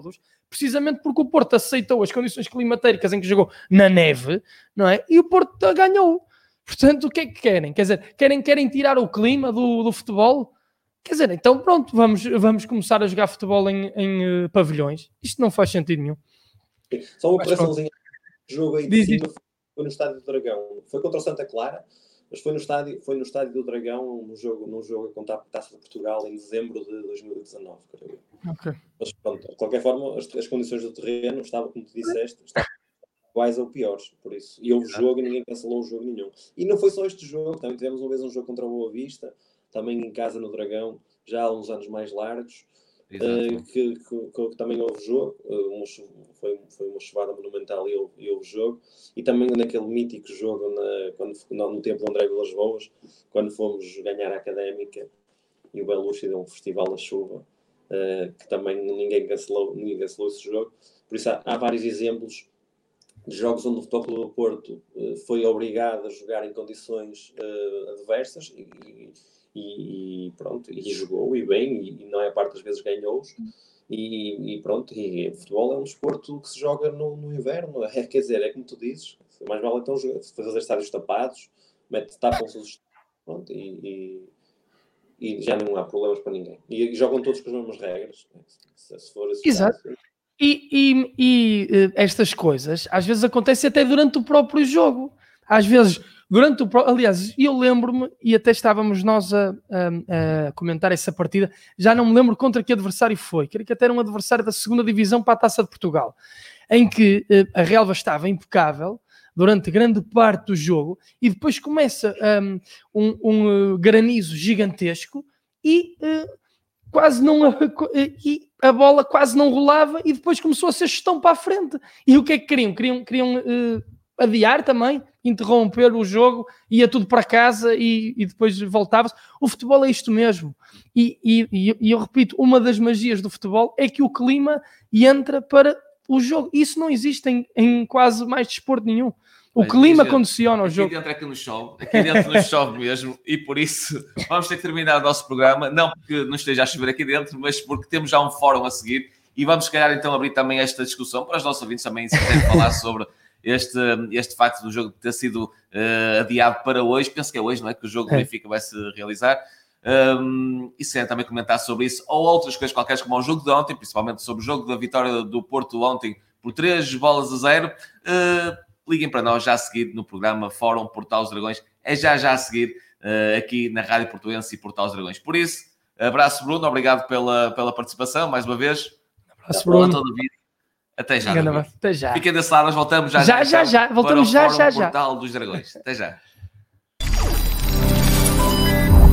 B: precisamente porque o Porto aceitou as condições climatéricas em que jogou na neve, não é? E o Porto ganhou. Portanto, o que é que querem? Quer dizer, querem tirar o clima do futebol? Quer dizer, então pronto, vamos começar a jogar futebol em pavilhões. Isto não faz sentido nenhum.
C: Só uma operaçãozinha. O jogo aí de cima foi no Estádio do Dragão. Foi contra o Santa Clara, mas foi no Estádio do Dragão, num jogo a contar a Taça de Portugal em dezembro de 2019.
B: Okay.
C: Mas pronto, de qualquer forma, as condições do terreno estavam, como tu disseste, estavam iguais ou piores, por isso. E houve jogo e ninguém cancelou um jogo nenhum. E não foi só este jogo, também tivemos uma vez um jogo contra o Boa Vista, também em casa no Dragão, já há uns anos mais largos, que também houve jogo, foi uma chuvada monumental e houve jogo, e também naquele mítico jogo no tempo do André Vilas Boas, quando fomos ganhar a Académica e o Belushi deu um festival na chuva, que também ninguém cancelou esse jogo. Por isso há vários exemplos de jogos onde o Futebol Clube do Porto foi obrigado a jogar em condições adversas e pronto, e jogou e bem, e não é a parte das vezes ganhou-os, e pronto, e o futebol é um desporto que se joga no inverno, quer dizer, é como tu dizes, mais vale então fazer estádios tapados, tapam-se os pronto, e já não há problemas para ninguém, e jogam todos com as mesmas regras, se for esse
B: Exato. Caso. E estas coisas às vezes acontecem até durante o próprio jogo, às vezes aliás, eu lembro-me, e até estávamos nós a comentar essa partida, já não me lembro contra que adversário foi, creio que até era um adversário da 2ª Divisão para a Taça de Portugal, em que a relva estava impecável durante grande parte do jogo, e depois começa um granizo gigantesco e a bola quase não rolava, e depois começou a ser gestão para a frente. E o que é que queriam? Queriam adiar também, interromper o jogo, ia tudo para casa e depois voltava-se. O futebol é isto mesmo. E eu repito, uma das magias do futebol é que o clima entra para o jogo. Isso não existe em quase mais desporto nenhum. O clima condiciona o jogo.
A: Aqui dentro nos chove mesmo, e por isso vamos ter que terminar o nosso programa, não porque não esteja a chover aqui dentro, mas porque temos já um fórum a seguir, e vamos se calhar então abrir também esta discussão para os nossos ouvintes também, se quiserem falar sobre este facto do jogo ter sido adiado para hoje. Penso que é hoje, não é? Que o jogo do Benfica vai se realizar. E se querem também comentar sobre isso ou outras coisas qualquer, como o jogo de ontem, principalmente sobre o jogo da vitória do Porto ontem por 3-0, liguem para nós já a seguir no programa Fórum Portal dos Dragões. É já a seguir aqui na Rádio Portuense e Portal dos Dragões. Por isso, abraço, Bruno, obrigado pela participação mais uma vez.
B: Abraço, Bruno.
A: Até já.
B: Até já.
A: Fiquem desse lado, nós voltamos já.
B: Voltamos já.
A: Portal dos Dragões. Até já.